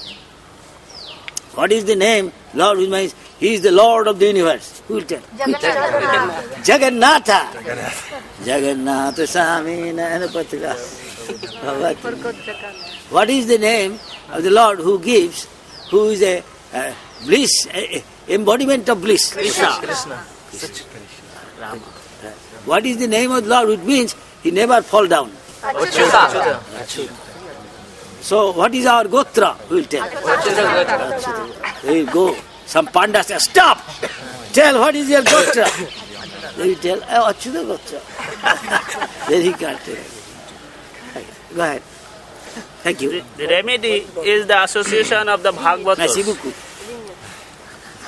What is the name? Lord, which means he is the Lord of the universe. Who will tell? Jagannatha. Jagannatha Swami Nanapatra. What is the name of the Lord who gives, who is a uh, bliss, a, a embodiment of bliss? Krishna. Krishna. Rama. What is the name of the Lord, which means he never fall down? Achyuta. So what is our gotra? We will tell. They will go. Some pandas say, stop! Tell what is your gotra? They will tell, oh, Achyuta gotra. Then he can't tell. Go ahead. Thank you. The, the remedy is the association of the Merci Bhagavatas beaucoup.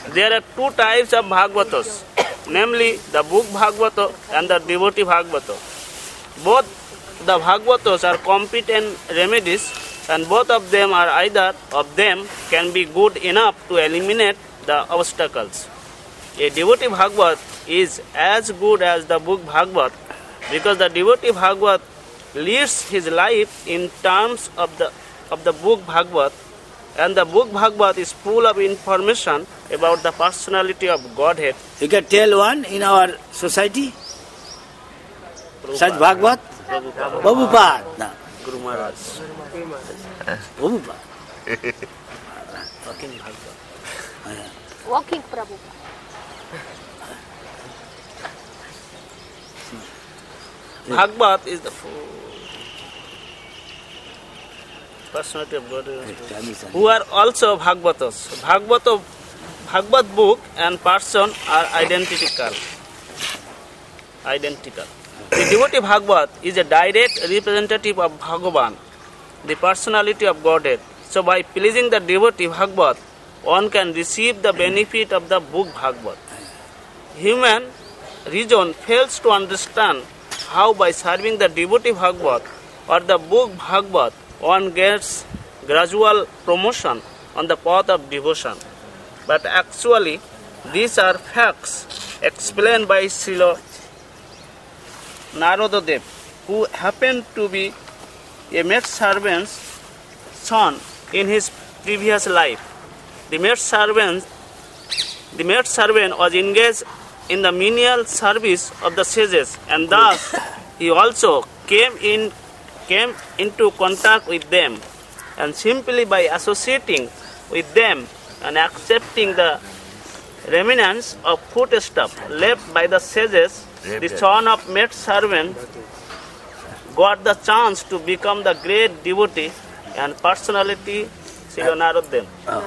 there are two types of Bhagavatas, namely the book Bhagavata and the devotee Bhagavata. Both the Bhagavatas are competent remedies, and both of them are either of them can be good enough to eliminate the obstacles. A devotee Bhagavat is as good as the book Bhagavat because the devotee Bhagavat lives his life in terms of the of the book Bhagavat, and the book Bhagavat is full of information about the personality of Godhead. You can tell one in our society? Such Bhagavat? Prabhupada. No. Guru Maharaj. Prabhupada. Walking Bhagavat. Walking Prabhupada. Bhagavat is the personality of God, who are also Bhagavatas. Bhagavata, Bhagavat book and person are identical. Identical. The devotee Bhagavat is a direct representative of Bhagavan, the personality of Godhead. So by pleasing the devotee Bhagavat, one can receive the benefit of the book Bhagavat. Human reason fails to understand how by serving the devotee Bhagavat or the book Bhagavat, one gets gradual promotion on the path of devotion. But actually, these are facts explained by Srila Narada Dev, who happened to be a maid servant's son in his previous life. The maid servant, the maid servant was engaged in the menial service of the sages, and thus he also came in came into contact with them, and simply by associating with them and accepting the remnants of foodstuff left by the sages, the son of maid servant got the chance to become the great devotee and personality Srila Narada.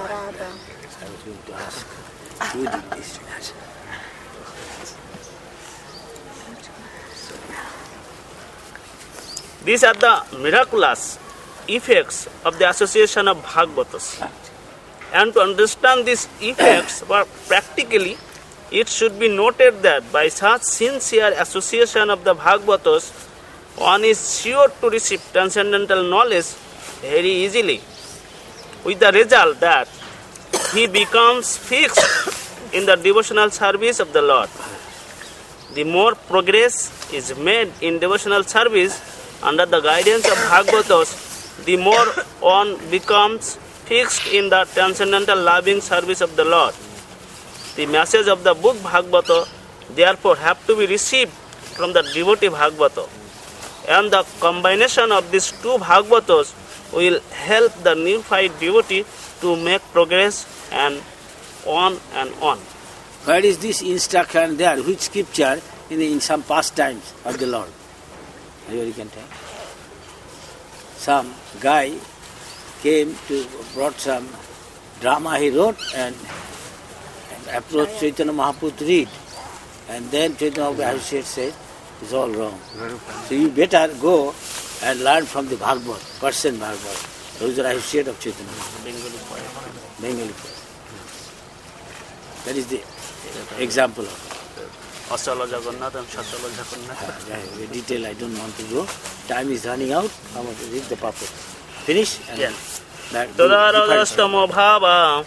These are the miraculous effects of the association of Bhagavatas. And to understand these effects practically, it should be noted that by such sincere association of the Bhagavatas, one is sure to receive transcendental knowledge very easily, with the result that he becomes fixed in the devotional service of the Lord. The more progress is made in devotional service under the guidance of Bhagavatas, the more one becomes fixed in the transcendental loving service of the Lord. The message of the book Bhagavata therefore have to be received from the devotee Bhagavata, and the combination of these two Bhagavatas will help the neophyte devotee to make progress and on and on. Where is this instruction there? Which scripture in, the, in some past times of the Lord? Anybody can tell? Some guy came to, brought some drama he wrote and, and approached Chaitanya Mahaprabhu to read. And then Chaitanya Mahaprabhu said, it's all wrong. So you better go and learn from the Bhagavad, person Bhagavad. Those are associate of Chaitanya Mahaprabhu. Bengali poet. Bengali poet. That is the example of it. Asala Jagannath and Shatala Jagannath. Yeah, in detail I don't want to go. Time is running out. I want to read the purpose. Finish? And yeah. Tadarajastomo bhava.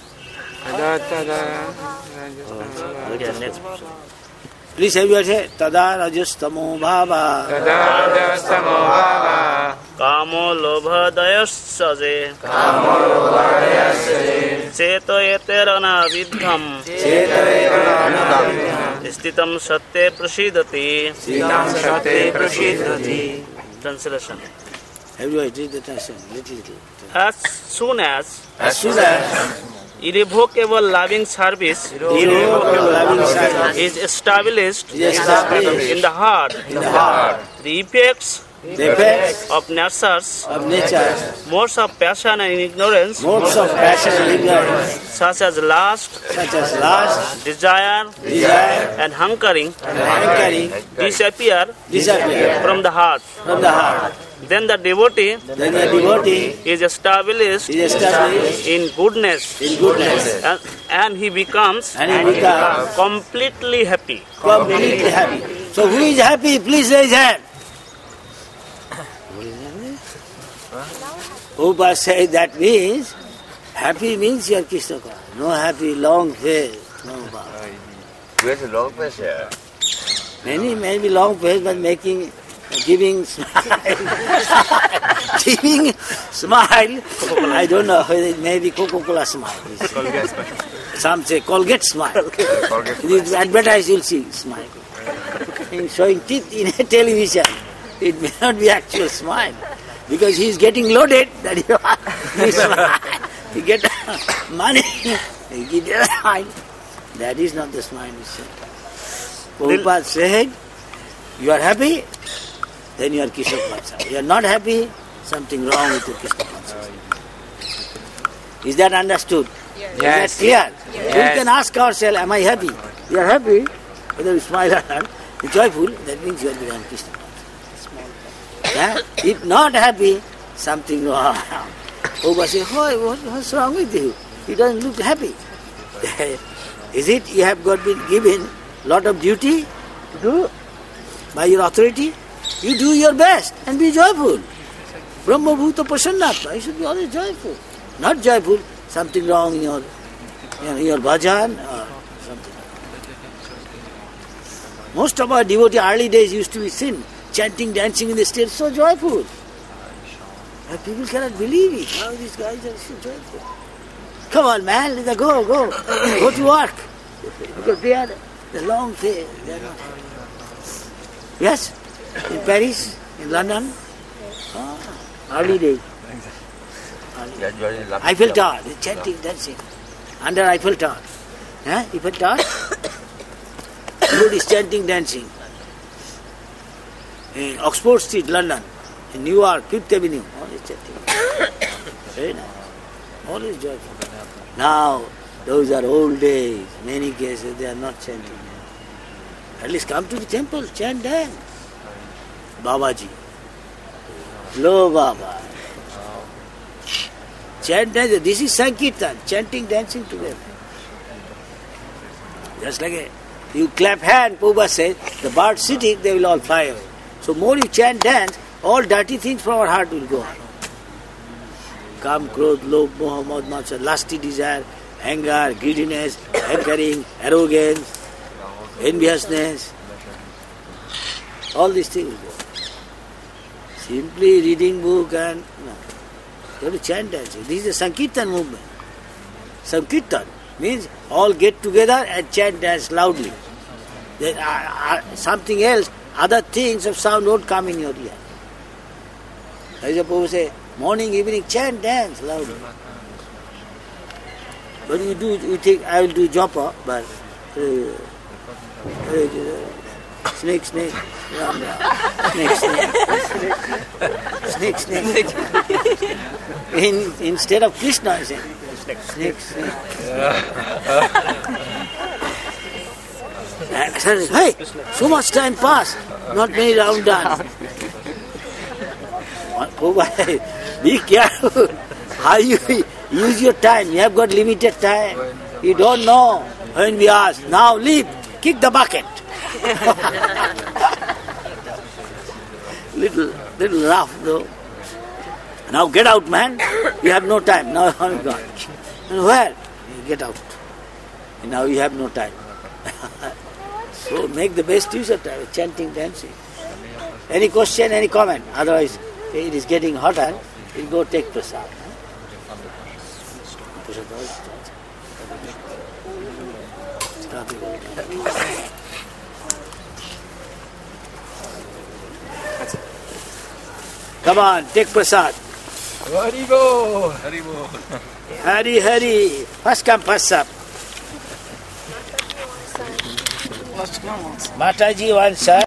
Yeah, next. Please everyone say Tadarajastomo bhava. Tadarajastomo bhava. Kamo lobha dayasaje. Kamo lobha dayasaje. Cheto eterana vidham. Cheto eterana vidham. Stitam satte prasidati. Stitam satte prasidati. Translation. Everybody read the translation. Little, little. As soon as, as soon as irrevocable loving service, irrevocable loving service is established, is established in the heart, in the heart, the effects the effects of natures, of nature, modes of passion and ignorance, modes of passion and ignorance, such as lust, such as lust, desire, desire, and hankering, and hankering, disappear, disappear from the heart. from the heart. Then the devotee, Then the devotee is established, is established in goodness, in goodness, and, and he becomes, and he becomes completely happy. completely happy. So who is happy? Please raise hand. Upa said that means happy means you are Krishna conscious. No happy, long face. No Baba. Where's the long face here? Many may be long face but making, giving smile. giving smile. I don't know whether it may be Coca-Cola smile. Some say Colgate smile. It advertise you'll see smile. In showing teeth in a television. It may not be actual smile. Because he is getting loaded, that he, he smile. He get money, he give a smile. That is not the smile itself. Prabhupada said, you are happy, then you are Krishna conscious. You are not happy, something wrong with your Krishna consciousness. Is that understood? Yes. Is that clear? Yes. We can ask ourselves, am I happy? You are happy, whether you smile or not, you are joyful, that means you are become Krishna conscious. Yeah? If not happy, something wrong. Oba say, oh, what, what's wrong with you? You don't look happy. Is it you have got been given lot of duty to do by your authority? You do your best and be joyful. Brahma Bhuta Prasannatma. You should be always joyful. Not joyful, something wrong in your, in your bhajan or something. Most of our devotee early days used to be sin. Chanting, dancing in the stage, so joyful. And people cannot believe it. How these guys are so joyful. Come on, man, let's go, go. Go to work. Because they are the long day. They are not happy. Yes? In Paris, in London. Ah, early days. Early. Eiffel Tower, chanting, dancing. Under Eiffel Tower. Huh? Eiffel Tower? Everybody is chanting, dancing. In Oxford Street, London, in New York, Fifth Avenue, always chanting. Very nice. Always joyful. Now, those are old days. Many cases, they are not chanting. At least come to the temple, chant, dance. Babaji. Lo Baba. Chant, dance. This is Sankirtan, chanting, dancing together. Just like a, you clap hand, Prabhupada says, the birds sitting, they will all fly away. So more you chant, dance, all dirty things from our heart will go on. Kam, Krodh, Lobh, Moha, Mad, Matsar, lusty desire, anger, greediness, hankering, arrogance, enviousness. All these things will go on. Simply reading book and, no. You have to chant, dancing. This is the Sankirtan movement. Sankirtan means all get together and chant, dance loudly. Then uh, uh, something else, other things of sound won't come in your ear. As a Prabhu say, morning, evening, chant, dance loudly. But you do, you think, I will do japa, but uh, uh, snake, snake, ram, ram, snake, snake, snake, snake. In, instead of Krishna, I say, snake, snake. Hey, so much time passed, not many rounds done. Be careful how you use your time. You have got limited time. You don't know when we ask, now leave, kick the bucket. little, little rough though. Now get out, man. You have no time. Now I'm gone. And where? You get out. And now you have no time. So make the best use of time, chanting, dancing. Any question, any comment? Otherwise, it is getting hotter. We'll go take prasad. Come on, take prasad. Haribo! Haribo! Hari, Hari. First come, first up. Mataji once, sir.